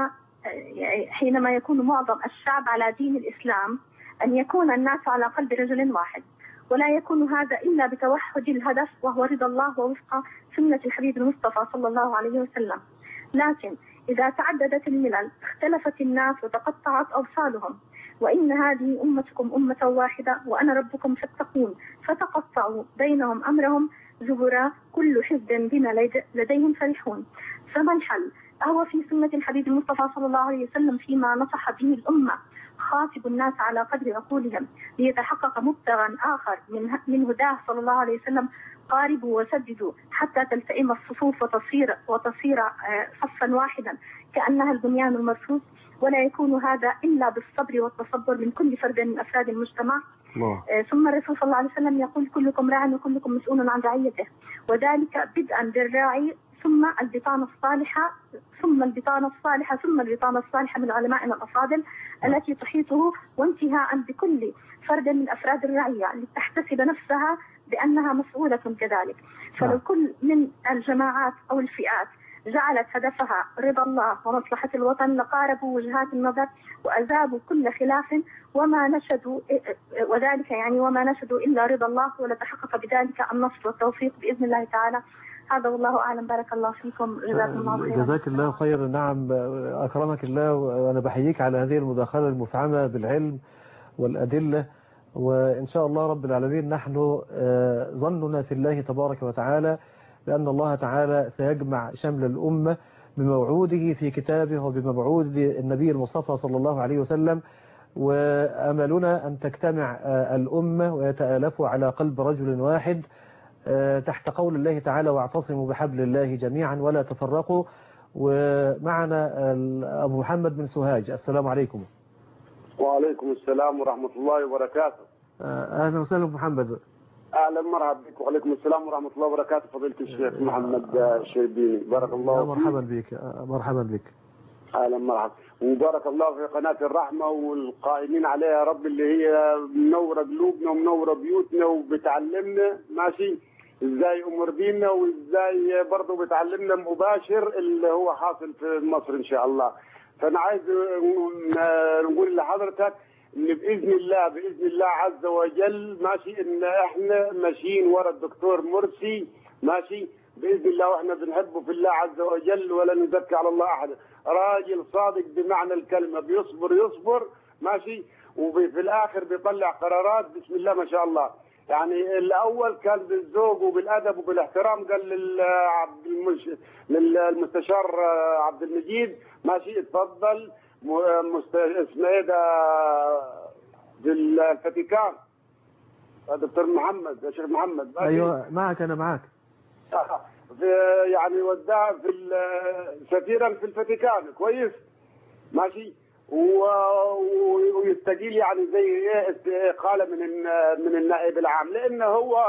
حينما يكون معظم الشعب على دين الإسلام أن يكون الناس على قلب رجل واحد، ولا يكون هذا إلا بتوحد الهدف وهو رضا الله ووفق سنة الحبيب المصطفى صلى الله عليه وسلم. لكن إذا تعددت الملل اختلفت الناس وتقطعت أوصالهم، وإن هذه أمتكم أمة واحدة وأنا ربكم فاتقون، فتقطعوا بينهم أمرهم زبرا كل حزب بما لديهم فرحون. فما الحل؟ هو في سنة الحبيب المصطفى صلى الله عليه وسلم فيما نصح به الأمة: خاطب الناس على قدر عقولهم ليتحقق مبتغى آخر من هداه صلى الله عليه وسلم. قاربوا وسددوا حتى تلتئم الصفوف وتصير صفا واحدا كأنها البنيان المرصوص، ولا يكون هذا إلا بالصبر والتصبر من كل فرد من أفراد المجتمع. ثم الرسول صلى الله عليه وسلم يقول: كلكم راع وكلكم مسؤول عن رعيته، وذلك بدءا بالراعي ثم البطانة الصالحة ثم البطانة الصالحة ثم البطانة الصالحة من علمائنا الأفاضل التي تحيطه، وانتهاء بكل فرد من أفراد الرعية لتحتسب نفسها بأنها مسؤولة كذلك. فلو كل من الجماعات أو الفئات جعلت هدفها رضا الله ومصلحة الوطن لقاربوا وجهات النظر وأذابوا كل خلاف وما نشدوا، وذلك يعني وما نشدوا إلا رضا الله، ولتحقق بذلك النصر والتوفيق بإذن الله تعالى. هذا والله أعلم. بارك الله فيكم، جزاكم الله خيرا. جزاك الله خير. نعم، أكرمك الله، وأنا بحييك على هذه المداخلة المفعمة بالعلم والأدلة، وإن شاء الله رب العالمين نحن ظننا في الله تبارك وتعالى بأن الله تعالى سيجمع شمل الأمة بموعوده في كتابه وبموعود النبي المصطفى صلى الله عليه وسلم، وأملنا أن تجتمع الأمة ويتآلفوا على قلب رجل واحد تحت قول الله تعالى: واعتصموا بحبل الله جميعا ولا تفرقوا. ومعنا أبو محمد من سوهاج. السلام عليكم. وعليكم السلام ورحمة الله وبركاته. أهلا وسهلا محمد. أهلا مرحبا بك. وعليكم السلام ورحمة الله وبركاته فضيلة الشيخ محمد الشربيني. بارك الله فيك. مرحبا بك. مرحبا بك. أهلا مرحبا، وبارك الله في قناة الرحمة والقائمين عليها يا رب، اللي هي منورة قلوبنا ومنورة بيوتنا وبتعلمنا ماشي ازاي امور ديننا، وازاي برضه بتعلمنا مباشر اللي هو حاصل في مصر ان شاء الله. فانا عايز نقول لحضرتك ان باذن الله عز وجل ماشي ان احنا ماشيين ورا الدكتور مرسي ماشي باذن الله، واحنا بنحبه في الله عز وجل ولا نزكي على الله احد. راجل صادق بمعنى الكلمه، بيصبر ماشي، وفي الاخر بيطلع قرارات بسم الله ما شاء الله. يعني الاول كان بالذوق وبالادب وبالاحترام، قال للمستشار عبد المجيد ماشي اتفضل اسمه ايه ده بالفاتيكان دكتور محمد يا شيخ محمد. ايوه معك، انا معك. يعني ودع في سفيرا في الفاتيكان كويس ماشي، ويستقيل يعني زي ايه اقاله من النائب العام، لانه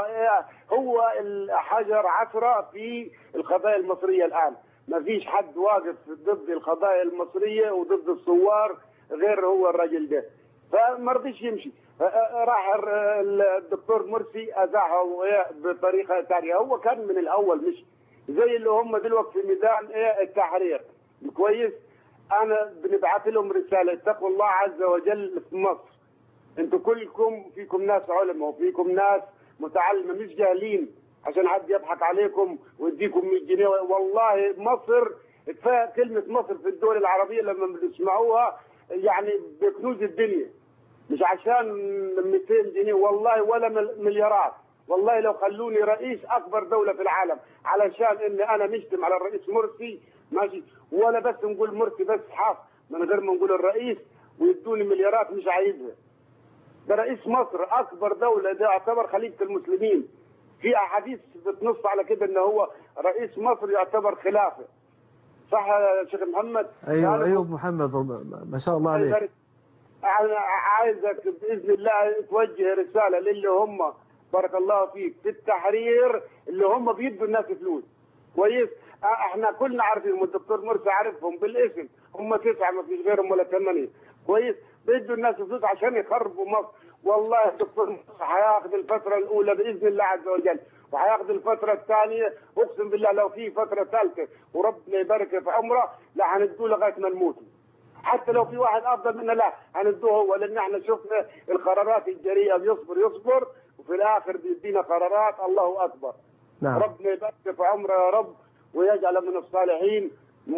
هو الحجر عثره في القضايا المصريه الان. ما فيش حد واقف ضد القضايا المصريه وضد الثوار غير هو الراجل ده، فما رضيش يمشي. راح الدكتور مرسي ازاحه بطريقه ثانيه. هو كان من الاول مش زي اللي هم دلوقتي في ميدان التحرير كويس. انا بنبعث لهم رساله، اتقوا الله عز وجل في مصر. انتوا كلكم فيكم ناس علماء وفيكم ناس متعلمه، مش جاهلين عشان حد يضحك عليكم ويديكم 100 جنيه. والله مصر كفايه كلمه مصر في الدول العربيه لما بنسمعوها يعني بكنوز الدنيا، مش عشان 200 جنيه والله ولا مليارات. والله لو خلوني رئيس اكبر دوله في العالم علشان ان انا نشتم على الرئيس مرسي ماشي، ولا بس نقول مرسي بس حاف من غير ما نقول الرئيس ويدوني مليارات مش عايزها. ده رئيس مصر اكبر دوله، ده يعتبر خليفه المسلمين. في احاديث بتنص على كده ان هو رئيس مصر يعتبر خلافه. صح يا شيخ محمد؟ ايوه محمد ما شاء الله عليك. انا عايزك باذن الله توجه رساله للي هم بارك الله فيك في التحرير اللي هم بيدوا الناس فلوس كويس. احنا كلنا عارفين، والدكتور مرسي عارفهم بالاسم، هم 9 ما فيش غيرهم ولا 8 كويس. بيدوا الناس فلوس عشان يخربوا مصر. والله الدكتور مرسي هياخذ الفتره الاولى باذن الله عز وجل، وهياخذ الفتره الثانيه اقسم بالله لو في فتره ثالثه وربنا يبارك في عمره لا هندوه لغايه ما نموت. حتى لو في واحد افضل منا لا هندوه هو، لان احنا شفنا القرارات الجريئه بيصبر وفي الاخر بيدينا قرارات الله اكبر. نعم. ربنا يبارك في عمره يا رب ويجعل من الصالحين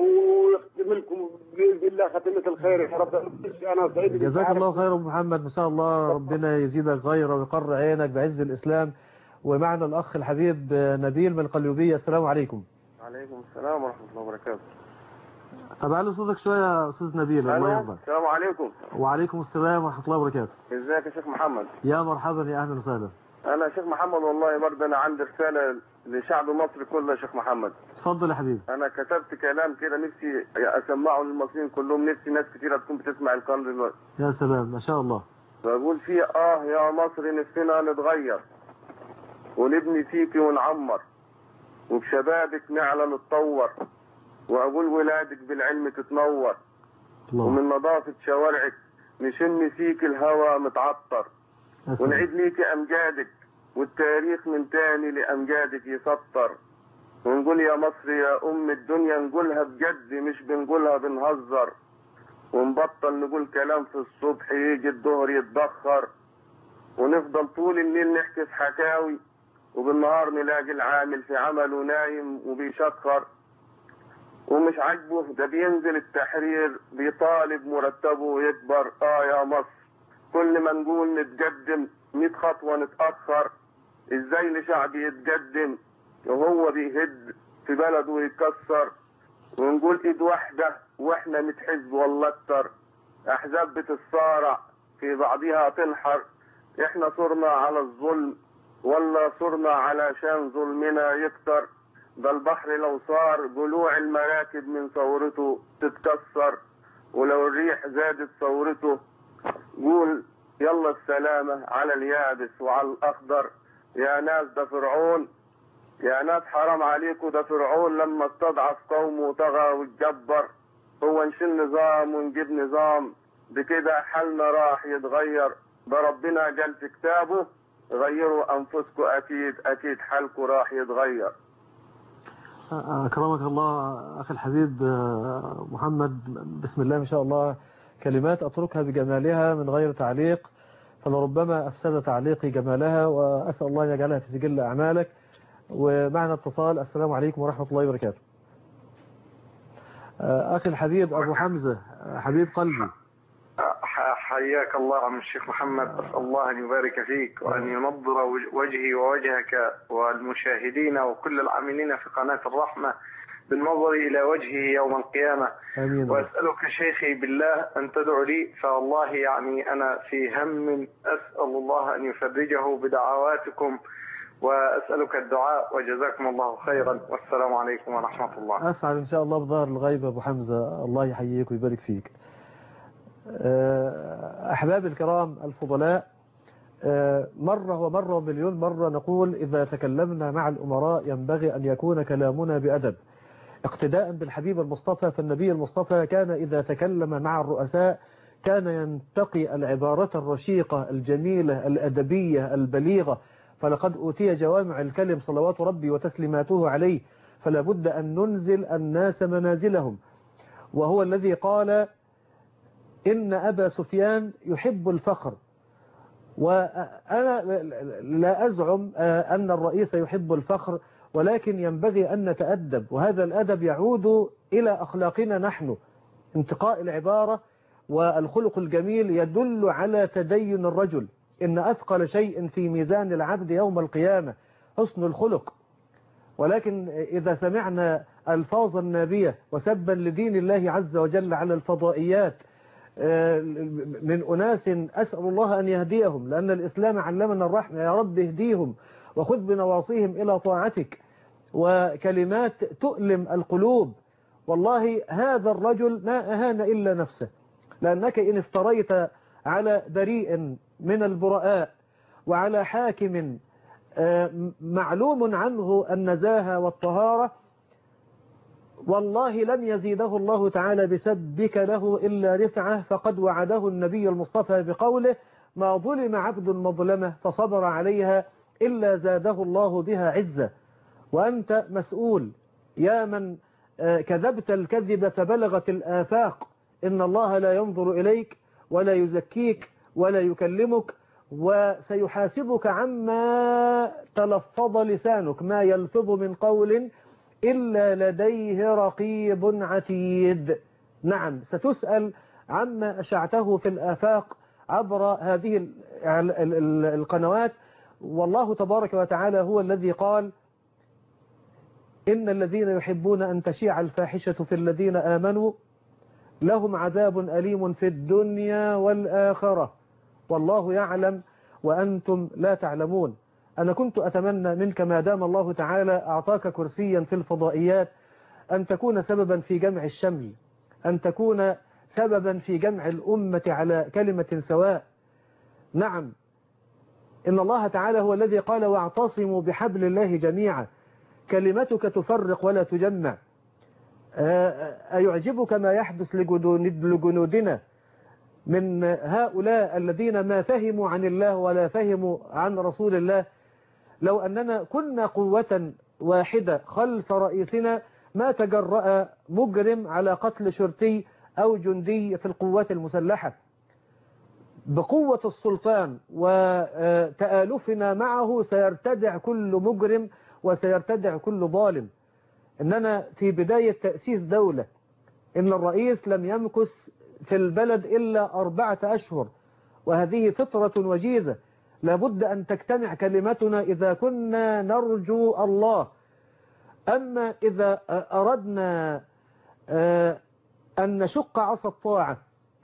ويختم لكم باذن الله ختمه الخير يا رب. انا سعيد. جزاك الله خير ابو محمد، ما شاء الله ربنا يزيدك خيرا ويقر عينك بعز الاسلام. ومعنا الاخ الحبيب نبيل من القليوبيه. السلام عليكم. وعليكم السلام ورحمه الله وبركاته. طب على صوتك شويه يا استاذ نبيل. الله يرضى. السلام عليكم. وعليكم السلام ورحمه الله وبركاته. ازيك يا شيخ محمد؟ يا مرحبا يا اهلا وسهلا. انا شيخ محمد والله برضه انا عندي رساله لشعب مصر كله يا شيخ محمد. اتفضل يا حبيبي. انا كتبت كلام كده نفسي اسمعه للمصريين كلهم، نفسي ناس كتيره تكون بتسمع الكلام دلوقتي. يا سلام ما شاء الله. بقول فيه يا مصر نفسنا نتغير ونبني فيكي ونعمر وبشبابك نعلى نتطور، واقول ولادك بالعلم تتنور الله. ومن نظافه شوارعك نشم فيك الهوى متعطر، ونعيد ليكي امجادك والتاريخ من تاني لامجادك يسطر، ونقول يا مصر يا ام الدنيا نقولها بجد مش بنقولها بنهزر، ونبطل نقول كلام في الصبح يجي الظهر يتبخر، ونفضل طول الليل نحكي في حكاوي وبالنهار نلاقي العامل في عمله نايم وبيشخر ومش عاجبه. ده بينزل التحرير بيطالب مرتبه يكبر. يا مصر كل ما نقول نتقدم 100 خطوة نتأخر. ازاي لشعب يتقدم وهو بيهد في بلده ويكسر؟ ونقول ايد واحدة واحنا متحزب والله اكتر، احزاب بتتصارع في بعضها تنحر. احنا صرنا على الظلم ولا صرنا علشان ظلمنا يكتر؟ ده البحر لو صار جلوع المراكب من ثورته تتكسر، ولو الريح زادت ثورته قول يلا السلامة على اليابس وعلى الأخضر. يا ناس ده فرعون، يا ناس حرام عليكم، ده فرعون لما استضعف قومه وطغى واتجبر. هو نشيل نظام ونجيب نظام بكده حالنا راح يتغير؟ ده ربنا قال في كتابه غيروا أنفسكم أكيد حالكم راح يتغير. أكرمك الله أخي الحبيب محمد. بسم الله ما شاء الله، كلمات أتركها بجمالها من غير تعليق، فلربما أفسد تعليقي جمالها، وأسأل الله أن يجعلها في سجل أعمالك. ومعنا اتصال. السلام عليكم ورحمة الله وبركاته. أخي الحبيب أبو حمزة حبيب قلبي. حياك الله عم الشيخ محمد، أسأل الله أن يبارك فيك وأن ينظر وجهي ووجهك والمشاهدين وكل العاملين في قناة الرحمة بالنظر إلى وجهه يوم القيامة. آمين. وأسألك شيخي بالله أن تدعو لي، فوالله يعني أنا في هم أسأل الله أن يفرجه بدعواتكم، وأسألك الدعاء، وجزاكم الله خيرا، والسلام عليكم ورحمة الله. أسعد إن شاء الله بظهر الغيب أبو حمزة، الله يحييك ويبارك فيك. أحباب الكرام الفضلاء، مرة ومرة ومليون مرة نقول إذا تكلمنا مع الأمراء ينبغي أن يكون كلامنا بأدب اقتداء بالحبيب المصطفى. فالنبي المصطفى كان إذا تكلم مع الرؤساء كان ينتقي العبارة الرشيقة الجميلة الأدبية البليغة، فلقد أوتي جوامع الكلم صلوات ربي وتسليماته عليه، فلا بد أن ننزل الناس منازلهم. وهو الذي قال إن أبا سفيان يحب الفخر، وأنا لا أزعم أن الرئيس يحب الفخر، ولكن ينبغي أن نتأدب، وهذا الأدب يعود إلى أخلاقنا نحن. انتقاء العبارة والخلق الجميل يدل على تدين الرجل. إن أثقل شيء في ميزان العبد يوم القيامة حسن الخلق. ولكن إذا سمعنا ألفاظا نابية وسبا لدين الله عز وجل على الفضائيات من أناس أسأل الله أن يهديهم، لأن الإسلام علمنا الرحمة، يا رب اهديهم وخذ بنواصيهم إلى طاعتك، وكلمات تؤلم القلوب. والله هذا الرجل ما أهان إلا نفسه، لأنك إن افتريت على بريء من البراء وعلى حاكم معلوم عنه النزاهة والطهارة، والله لن يزيده الله تعالى بسبك له إلا رفعه. فقد وعده النبي المصطفى بقوله ما ظلم عبد مظلمة فصبر عليها إلا زاده الله بها عزة. وأنت مسؤول يا من كذبت الكذب فبلغت الآفاق، إن الله لا ينظر إليك ولا يزكيك ولا يكلمك، وسيحاسبك عما تلفظ لسانك، ما يلفظ من قول إلا لديه رقيب عتيد. نعم، ستسأل عما أشعته في الآفاق عبر هذه القنوات. والله تبارك وتعالى هو الذي قال إن الذين يحبون أن تشيع الفاحشة في الذين آمنوا لهم عذاب أليم في الدنيا والآخرة والله يعلم وأنتم لا تعلمون. أنا كنت أتمنى منك ما دام الله تعالى أعطاك كرسيا في الفضائيات أن تكون سببا في جمع الشمل، أن تكون سببا في جمع الأمة على كلمة سواء. نعم، إن الله تعالى هو الذي قال واعتصموا بحبل الله جميعا، كلمتك تفرق ولا تجمع. أيعجبك ما يحدث لجنودنا من هؤلاء الذين ما فهموا عن الله ولا فهموا عن رسول الله؟ لو أننا كنا قوة واحدة خلف رئيسنا ما تجرأ مجرم على قتل شرطي أو جندي في القوات المسلحة. بقوة السلطان وتآلفنا معه سيرتدع كل مجرم وسيرتدع كل ظالم. إننا في بداية تأسيس دولة، إن الرئيس لم يمكث في البلد إلا 4 أشهر، وهذه فترة وجيزة. لابد أن تجتمع كلمتنا إذا كنا نرجو الله. أما إذا أردنا أن نشق عصا الطاعة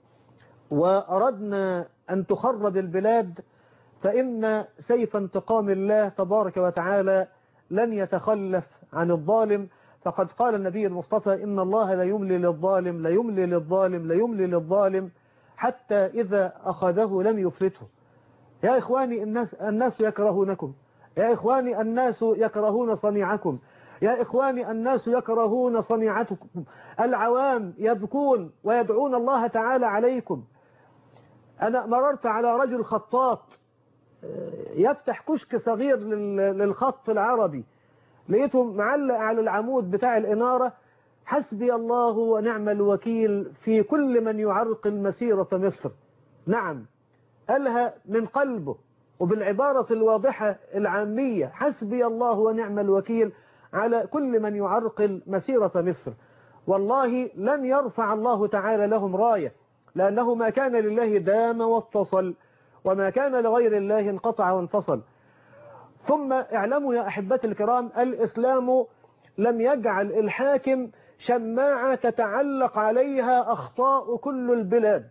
وأردنا أن تخرب البلاد، فإن سيف انتقام الله تبارك وتعالى لن يتخلف عن الظالم. فقد قال النبي المصطفى إن الله لا يملي للظالم لا يملي للظالم لا يملي للظالم حتى إذا أخذه لم يفلته. يا إخواني الناس يكرهونكم، يا إخواني الناس يكرهون صنيعكم، يا إخواني الناس يكرهون صنيعتكم. العوام يبكون ويدعون الله تعالى عليكم. أنا مررت على رجل خطاط يفتح كشك صغير للخط العربي، لقيته معلق على العمود بتاع الإنارة حسبي الله ونعم الوكيل في كل من يعرقل مسيرة مصر. نعم، قالها من قلبه وبالعبارة الواضحة العامية، حسبي الله ونعم الوكيل على كل من يعرقل مسيرة مصر. والله لن يرفع الله تعالى لهم راية، لأنه ما كان لله دام واتصل، وما كان لغير الله انقطع وانفصل. ثم اعلموا يا أحبتي الكرام، الإسلام لم يجعل الحاكم شماعة تتعلق عليها أخطاء كل البلاد.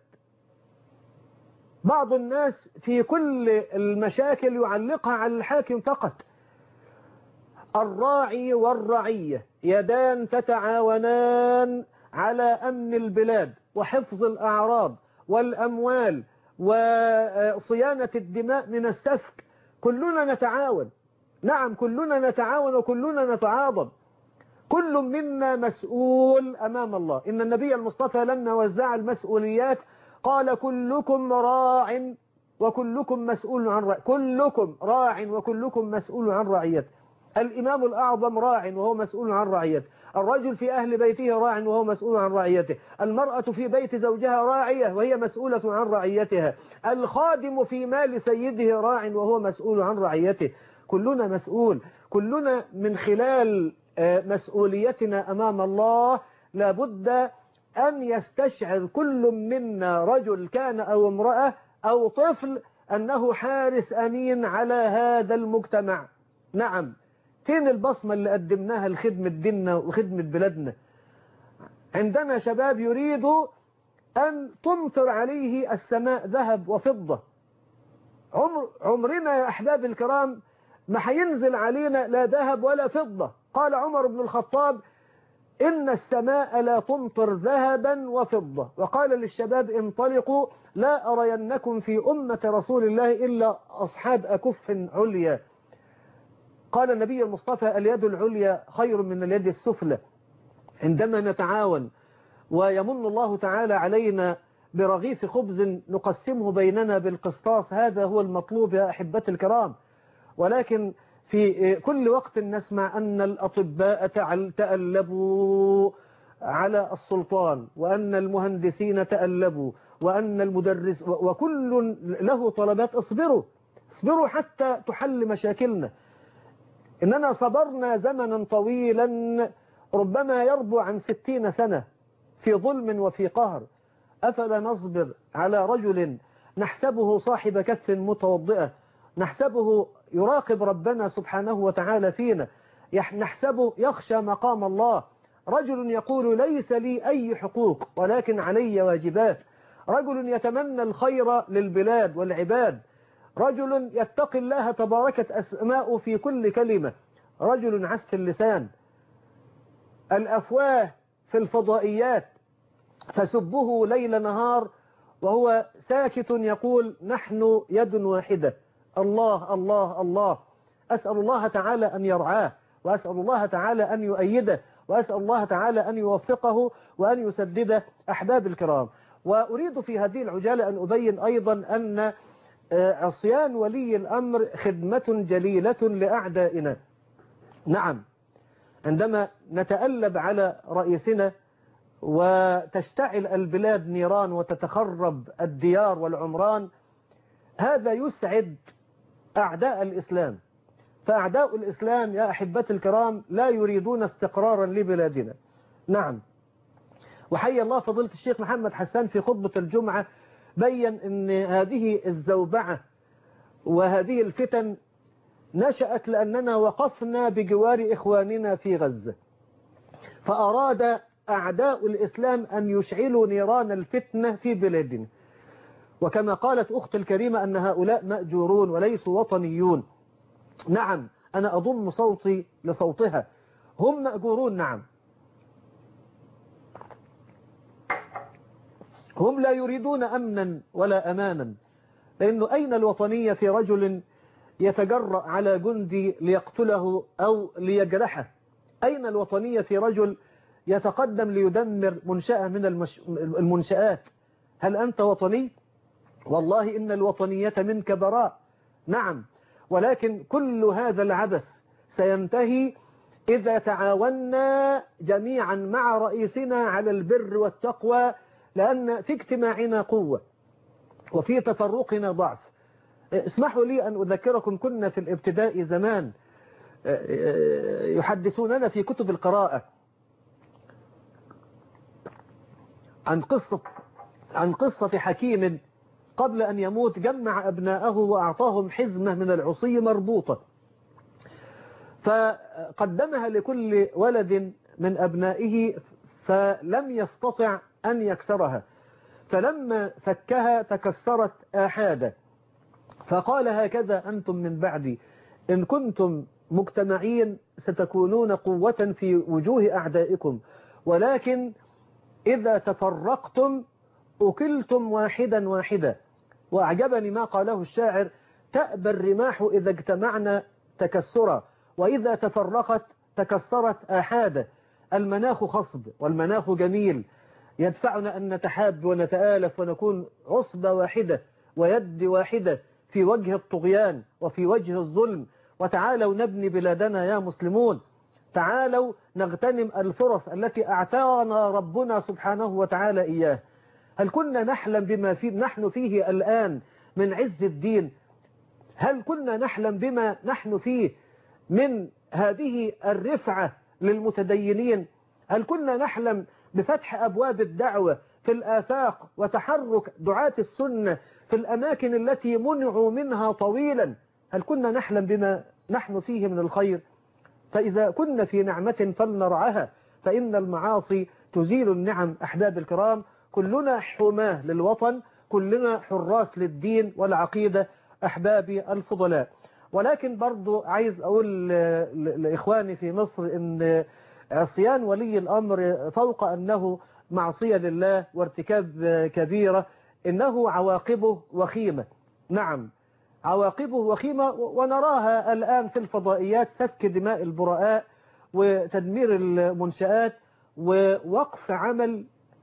بعض الناس في كل المشاكل يعلقها على الحاكم فقط. الراعي والرعية يدان تتعاونان على أمن البلاد وحفظ الأعراض والأموال وصيانة الدماء من السفك. كلنا نتعاون، نعم كلنا نتعاون وكلنا نتعاضد. كل منا مسؤول أمام الله. إن النبي المصطفى لما وزع المسؤوليات قال كلكم راع وكلكم مسؤول عن رعيته. كلكم راع وكلكم مسؤول عن رعيته. الإمام الأعظم راع وهو مسؤول عن رعيته. الرجل في أهل بيته راع وهو مسؤول عن رعيته. المرأة في بيت زوجها راعية وهي مسؤولة عن رعيتها. الخادم في مال سيده راع وهو مسؤول عن رعيته. كلنا مسؤول. كلنا من خلال مسؤوليتنا أمام الله لابد أن يستشعر كل منا رجل كان أو امرأة أو طفل أنه حارس أمين على هذا المجتمع. نعم، فين البصمة اللي قدمناها لخدمة ديننا وخدمة بلادنا؟ عندنا شباب يريدوا أن تمطر عليه السماء ذهب وفضة. عمرنا يا أحباب الكرام ما هينزل علينا لا ذهب ولا فضة. قال عمر بن الخطاب إن السماء لا تمطر ذهبا وفضة. وقال للشباب انطلقوا لا أرينكم في أمة رسول الله إلا أصحاب أكف عليا. قال النبي المصطفى اليد العليا خير من اليد السفلى. عندما نتعاون ويمن الله تعالى علينا برغيف خبز نقسمه بيننا بالقسطاس، هذا هو المطلوب يا أحبتي الكرام. ولكن في كل وقت نسمع أن الأطباء تألبوا على السلطان، وأن المهندسين تألبوا، وأن المدرس وكل له طلبات. اصبروا حتى تحل مشاكلنا. إننا صبرنا زمنا طويلا ربما يربو عن 60 سنة في ظلم وفي قهر. أفلا نصبر على رجل نحسبه صاحب كف متوضئة، نحسبه يراقب ربنا سبحانه وتعالى فينا، نحسبه يخشى مقام الله. رجل يقول ليس لي أي حقوق ولكن علي واجبات. رجل يتمنى الخير للبلاد والعباد. رجل يتقي الله تباركت أسماؤه في كل كلمة. رجل عف اللسان. الأفواه في الفضائيات فسبه ليل نهار وهو ساكت يقول نحن يد واحدة. الله الله الله. أسأل الله تعالى أن يرعاه، وأسأل الله تعالى أن يؤيده، وأسأل الله تعالى أن يوفقه وأن يسدده. أحباب الكرام، وأريد في هذه العجالة أن أبين أيضا أن عصيان ولي الأمر خدمة جليلة لأعدائنا. نعم، عندما نتألب على رئيسنا وتشتعل البلاد نيران وتتخرب الديار والعمران، هذا يسعد أعداء الإسلام. فأعداء الإسلام يا أحبتي الكرام لا يريدون استقرارا لبلادنا. نعم، وحي الله فضيلة الشيخ محمد حسان في خطبة الجمعة بيّن أن هذه الزوبعة وهذه الفتن نشأت لأننا وقفنا بجوار إخواننا في غزة، فأراد أعداء الإسلام أن يشعلوا نيران الفتنة في بلادنا. وكما قالت أخت الكريمة أن هؤلاء مأجورون وليسوا وطنيون. نعم، أنا أضم صوتي لصوتها، هم مأجورون. نعم، هم لا يريدون أمنا ولا أمانا. لأنه أين الوطنية في رجل يتجرأ على جندي ليقتله أو ليجرحه؟ أين الوطنية في رجل يتقدم ليدمر منشأة من المنشآت؟ هل أنت وطني؟ والله إن الوطنية منك براء. نعم، ولكن كل هذا العبث سينتهي إذا تعاوننا جميعا مع رئيسنا على البر والتقوى، لأن في اجتماعنا قوة وفي تفرقنا ضعف. اسمحوا لي أن أذكركم، كنا في الابتداء زمان يحدثوننا في كتب القراءة عن قصة حكيم قبل أن يموت جمع أبناءه وأعطاهم حزمة من العصي مربوطة، فقدمها لكل ولد من أبنائه فلم يستطع أن يكسرها، فلما فكها تكسرت آحادا، فقال هكذا أنتم من بعدي إن كنتم مجتمعين ستكونون قوة في وجوه أعدائكم، ولكن إذا تفرقتم أكلتم واحدا واحدا. وأعجبني ما قاله الشاعر: تأبى الرماح إذا اجتمعنا تكسرا، وإذا تفرقت تكسرت آحادا. المناخ خصب والمناخ جميل يدفعنا أن نتحاب ونتآلف ونكون عصبة واحدة ويد واحدة في وجه الطغيان وفي وجه الظلم. وتعالوا نبني بلادنا يا مسلمون، تعالوا نغتنم الفرص التي أعطانا ربنا سبحانه وتعالى إياه. هل كنا نحلم بما نحن فيه الآن من عز الدين؟ هل كنا نحلم بما نحن فيه من هذه الرفعة للمتدينين؟ هل كنا نحلم بفتح أبواب الدعوة في الآفاق وتحرك دعاة السنة في الأماكن التي منعوا منها طويلا؟ هل كنا نحلم بما نحن فيه من الخير؟ فإذا كنا في نعمة فلنرعها، فإن المعاصي تزيل النعم. أحباب الكرام، كلنا حماة للوطن، كلنا حراس للدين والعقيدة أحبابي الفضلاء. ولكن برضو عايز أقول لإخواني في مصر إن عصيان ولي الأمر فوق أنه معصية لله وارتكاب كبيرة، إنه عواقبه وخيمة. نعم، عواقبه وخيمة، ونراها الآن في الفضائيات: سفك دماء البراء وتدمير المنشآت ووقف عمل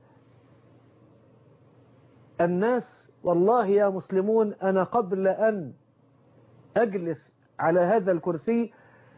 الناس. والله يا مسلمون، أنا قبل أن أجلس على هذا الكرسي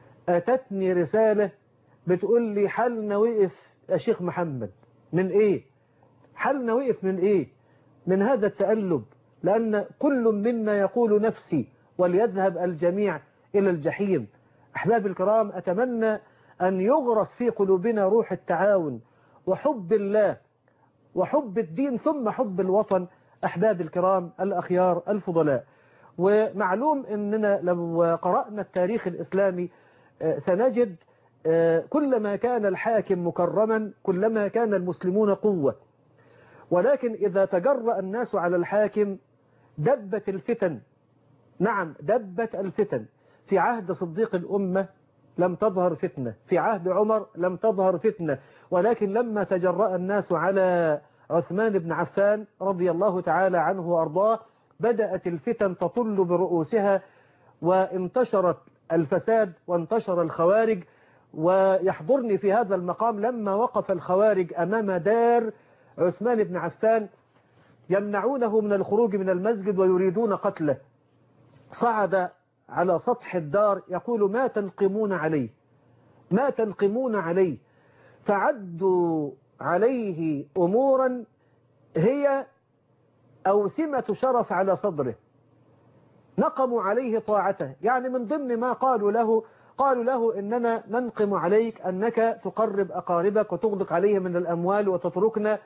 أتتني رسالة بتقول لي: حالنا وقف يا شيخ محمد. من إيه؟ حالنا وقف من إيه؟ من هذا التألب، لأن كل منا يقول نفسي وليذهب الجميع إلى الجحيم. أحباب الكرام، أتمنى أن يغرس في قلوبنا روح التعاون وحب الله وحب الدين ثم حب الوطن. أحباب الكرام الأخيار الفضلاء، ومعلوم أننا لو قرأنا التاريخ الإسلامي سنجد كلما كان الحاكم مكرما كلما كان المسلمون قوة، ولكن إذا تجرأ الناس على الحاكم دبت الفتن. نعم، دبت الفتن. في عهد صديق الأمة لم تظهر فتنة، في عهد عمر لم تظهر فتنة، ولكن لما تجرأ الناس على عثمان بن عفان رضي الله تعالى عنه وأرضاه بدأت الفتن تطل برؤوسها، وانتشرت الفساد وانتشر الخوارج. ويحضرني في هذا المقام لما وقف الخوارج أمام دار عثمان بن عفان يمنعونه من الخروج من المسجد ويريدون قتله، صعد على سطح الدار يقول: ما تنقمون عليه؟ ما تنقمون عليه؟ فعدوا عليه أمورا هي أوسمة شرف على صدره، نقموا عليه طاعته. يعني من ضمن ما قالوا له إننا ننقم عليك أنك تقرب أقاربك وتغدق عليهم من الأموال وتتركنا.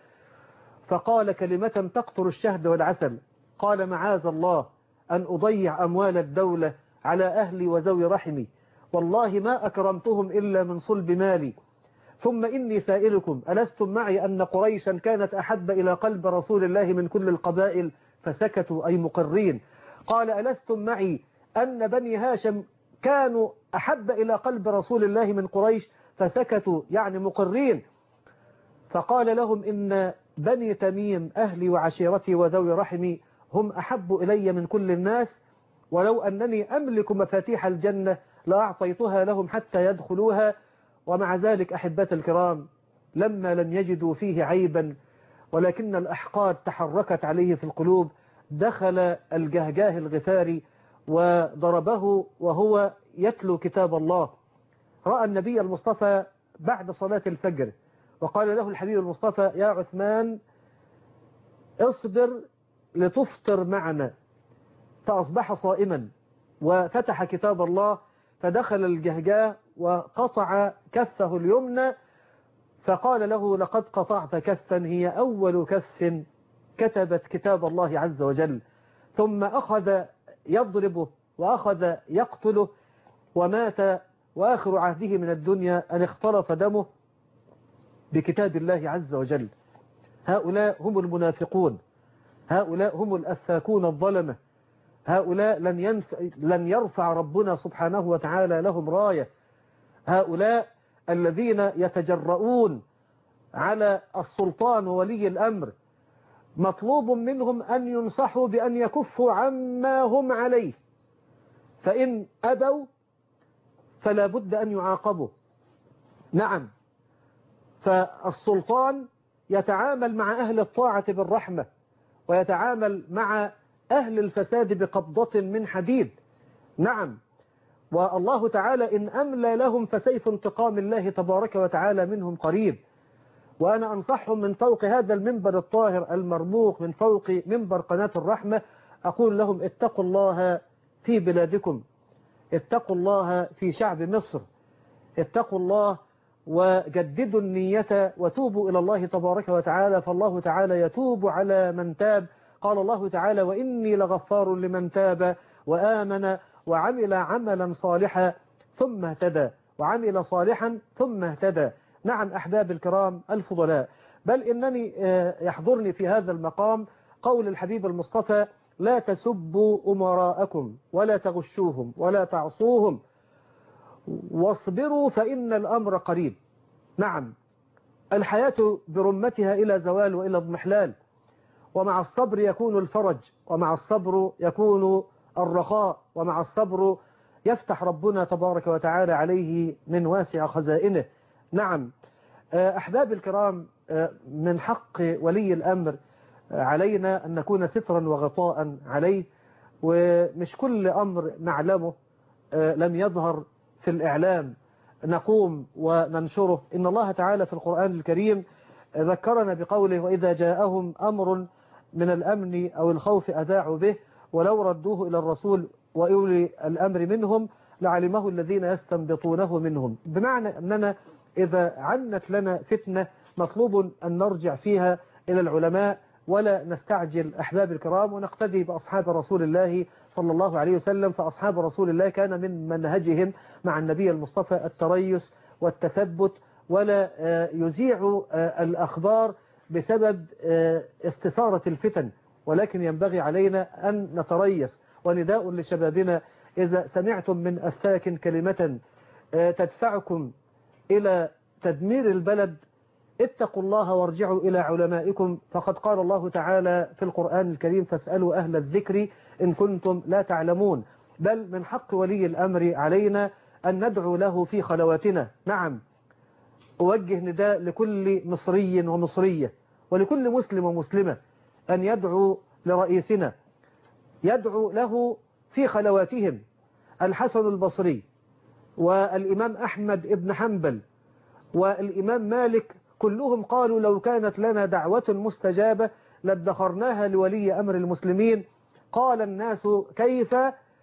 فقال كلمة تقطر الشهد والعسل، قال: معاذ الله أن أضيع أموال الدولة على أهلي وذوي رحمي، والله ما أكرمتهم إلا من صلب مالي. ثم إني سائلكم: ألستم معي أن قريشا كانت أحب إلى قلب رسول الله من كل القبائل؟ فسكتوا أي مقرين. قال: ألستم معي أن بني هاشم كانوا أحب إلى قلب رسول الله من قريش؟ فسكتوا يعني مقرين. فقال لهم: إن بني تميم أهلي وعشيرتي وذوي رحمي هم أحب إلي من كل الناس، ولو أنني أملك مفاتيح الجنة لأعطيتها لهم حتى يدخلوها. ومع ذلك أحبات الكرام، لما لم يجدوا فيه عيبا ولكن الأحقاد تحركت عليه في القلوب، دخل الجهجاه الغفاري وضربه وهو يتلو كتاب الله. رأى النبي المصطفى بعد صلاة الفجر وقال له الحبيب المصطفى: يا عثمان اصبر لتفطر معنا. فأصبح صائما وفتح كتاب الله، فدخل الجهجاه وقطع كفه اليمنى، فقال له: لقد قطعت كفا هي أول كف كتبت كتاب الله عز وجل. ثم أخذ يضربه وأخذ يقتله، ومات وآخر عهده من الدنيا أن اختلط دمه بكتاب الله عز وجل. هؤلاء هم المنافقون، هؤلاء هم الأفاكون الظلمة، هؤلاء لن يرفع ربنا سبحانه وتعالى لهم راية. هؤلاء الذين يتجرؤون على السلطان وولي الأمر مطلوب منهم أن ينصحوا بأن يكفوا عما هم عليه، فإن أبوا فلا بد أن يعاقبوا. نعم، فالسلطان يتعامل مع أهل الطاعة بالرحمة، ويتعامل مع أهل الفساد بقبضة من حديد. نعم، والله تعالى إن أملى لهم فسيف انتقام الله تبارك وتعالى منهم قريب. وأنا أنصحهم من فوق هذا المنبر الطاهر المرموق، من فوق منبر قناة الرحمة، أقول لهم اتقوا الله في بلادكم، اتقوا الله في شعب مصر، اتقوا الله وجددوا النية وتوبوا إلى الله تبارك وتعالى، فالله تعالى يتوب على من تاب. قال الله تعالى: وإني لغفار لمن تاب وآمن وعمل عملا صالحا ثم اهتدى، وعمل صالحا ثم اهتدى. نعم أحباب الكرام الفضلاء، بل إنني يحضرني في هذا المقام قول الحبيب المصطفى: لا تسبوا أمراءكم ولا تغشوهم ولا تعصوهم واصبروا فإن الأمر قريب. نعم، الحياة برمتها إلى زوال وإلى اضمحلال، ومع الصبر يكون الفرج، ومع الصبر يكون الرخاء، ومع الصبر يفتح ربنا تبارك وتعالى عليه من واسع خزائنه. نعم أحباب الكرام، من حق ولي الأمر علينا أن نكون سترا وغطاء عليه، ومش كل أمر نعلمه لم يظهر في الإعلام نقوم وننشره. إن الله تعالى في القرآن الكريم ذكرنا بقوله: وإذا جاءهم أمر من الأمن أو الخوف أذاعوا به ولو ردوه إلى الرسول وأولي الأمر منهم لعلمه الذين يستنبطونه منهم. بمعنى أننا إذا عنت لنا فتنة مطلوب أن نرجع فيها إلى العلماء ولا نستعجل أحباب الكرام، ونقتدي بأصحاب رسول الله صلى الله عليه وسلم. فأصحاب رسول الله كان من منهجهم مع النبي المصطفى التريث والتثبت، ولا يذيع الأخبار بسبب استثارة الفتن، ولكن ينبغي علينا أن نتريث. ونداء لشبابنا: إذا سمعتم من أفاك كلمة تدفعكم إلى تدمير البلد اتقوا الله وارجعوا إلى علمائكم، فقد قال الله تعالى في القرآن الكريم: فاسألوا أهل الذكر إن كنتم لا تعلمون. بل من حق ولي الأمر علينا أن ندعو له في خلواتنا. نعم، أوجه نداء لكل مصري ومصرية ولكل مسلم ومسلمة أن يدعو لرئيسنا، يدعو له في خلواتهم. الحسن البصري والإمام أحمد ابن حنبل والإمام مالك كلهم قالوا: لو كانت لنا دعوة مستجابة لادخرناها لولي أمر المسلمين. قال الناس: كيف؟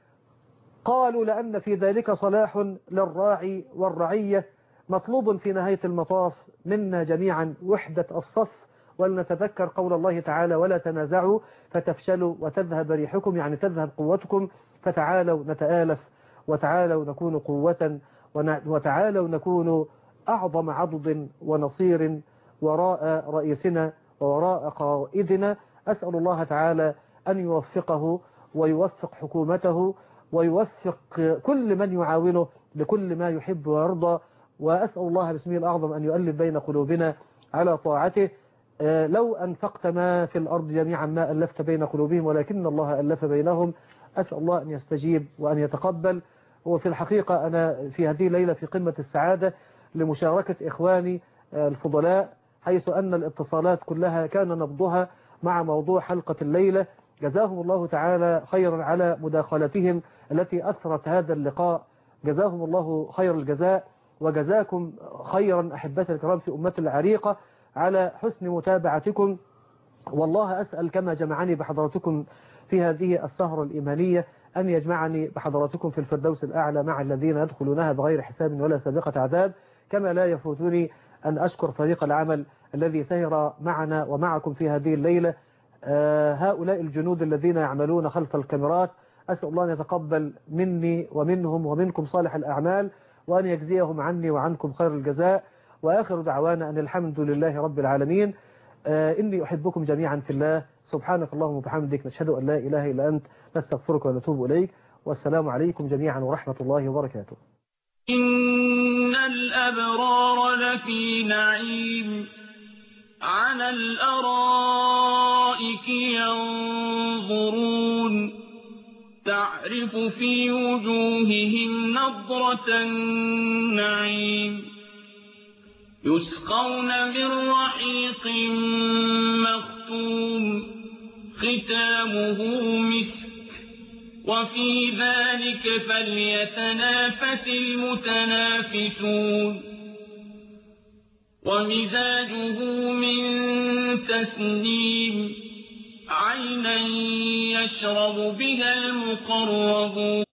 قالوا: لأن في ذلك صلاح للراعي والرعية. مطلوب في نهاية المطاف منا جميعا وحدة الصف، ولنتذكر قول الله تعالى: ولا تنازعوا فتفشلوا وتذهب ريحكم، يعني تذهب قوتكم. فتعالوا نتآلف، وتعالوا نكون قوة، وتعالوا نكون أعظم عضد ونصير وراء رئيسنا ووراء قائدنا. أسأل الله تعالى أن يوفقه ويوفق حكومته ويوفق كل من يعاونه لكل ما يحب ويرضى. وأسأل الله باسمه الأعظم أن يؤلف بين قلوبنا على طاعته. لو أنفقت ما في الأرض جميعا ما ألفت بين قلوبهم ولكن الله ألف بينهم. أسأل الله أن يستجيب وأن يتقبل. وفي الحقيقة أنا في هذه الليلة في قمة السعادة لمشاركة إخواني الفضلاء، حيث أن الاتصالات كلها كان نبضها مع موضوع حلقة الليلة. جزاهم الله تعالى خيرا على مداخلتهم التي أثرت هذا اللقاء. جزاهم الله خير الجزاء، وجزاكم خيرا أحبتي الكرام في أمة العريقة على حسن متابعتكم. والله أسأل كما جمعني بحضراتكم في هذه السهرة الإيمانية أن يجمعني بحضراتكم في الفردوس الأعلى مع الذين يدخلونها بغير حساب ولا سابقة عذاب. كما لا يفوتني أن أشكر فريق العمل الذي سير معنا ومعكم في هذه الليلة، هؤلاء الجنود الذين يعملون خلف الكاميرات. أسأل الله أن يتقبل مني ومنهم ومنكم صالح الأعمال، وأن يجزيهم عني وعنكم خير الجزاء. وآخر دعوانا أن الحمد لله رب العالمين. إني أحبكم جميعا في الله. سبحانك اللهم وبحمدك، نشهد أن لا إله إلا أنت، نستغفرك ونتوب إليك. والسلام عليكم جميعا ورحمة الله وبركاته. إن الأبرار لفي نعيم على الأرائك ينظرون تعرف في وجوههم نضرة النعيم يسقون من رحيق مختوم ختامه مسك وفي ذلك فليتنافس المتنافسون ومزاجه من تسنيم عينا يشرب بها المقربون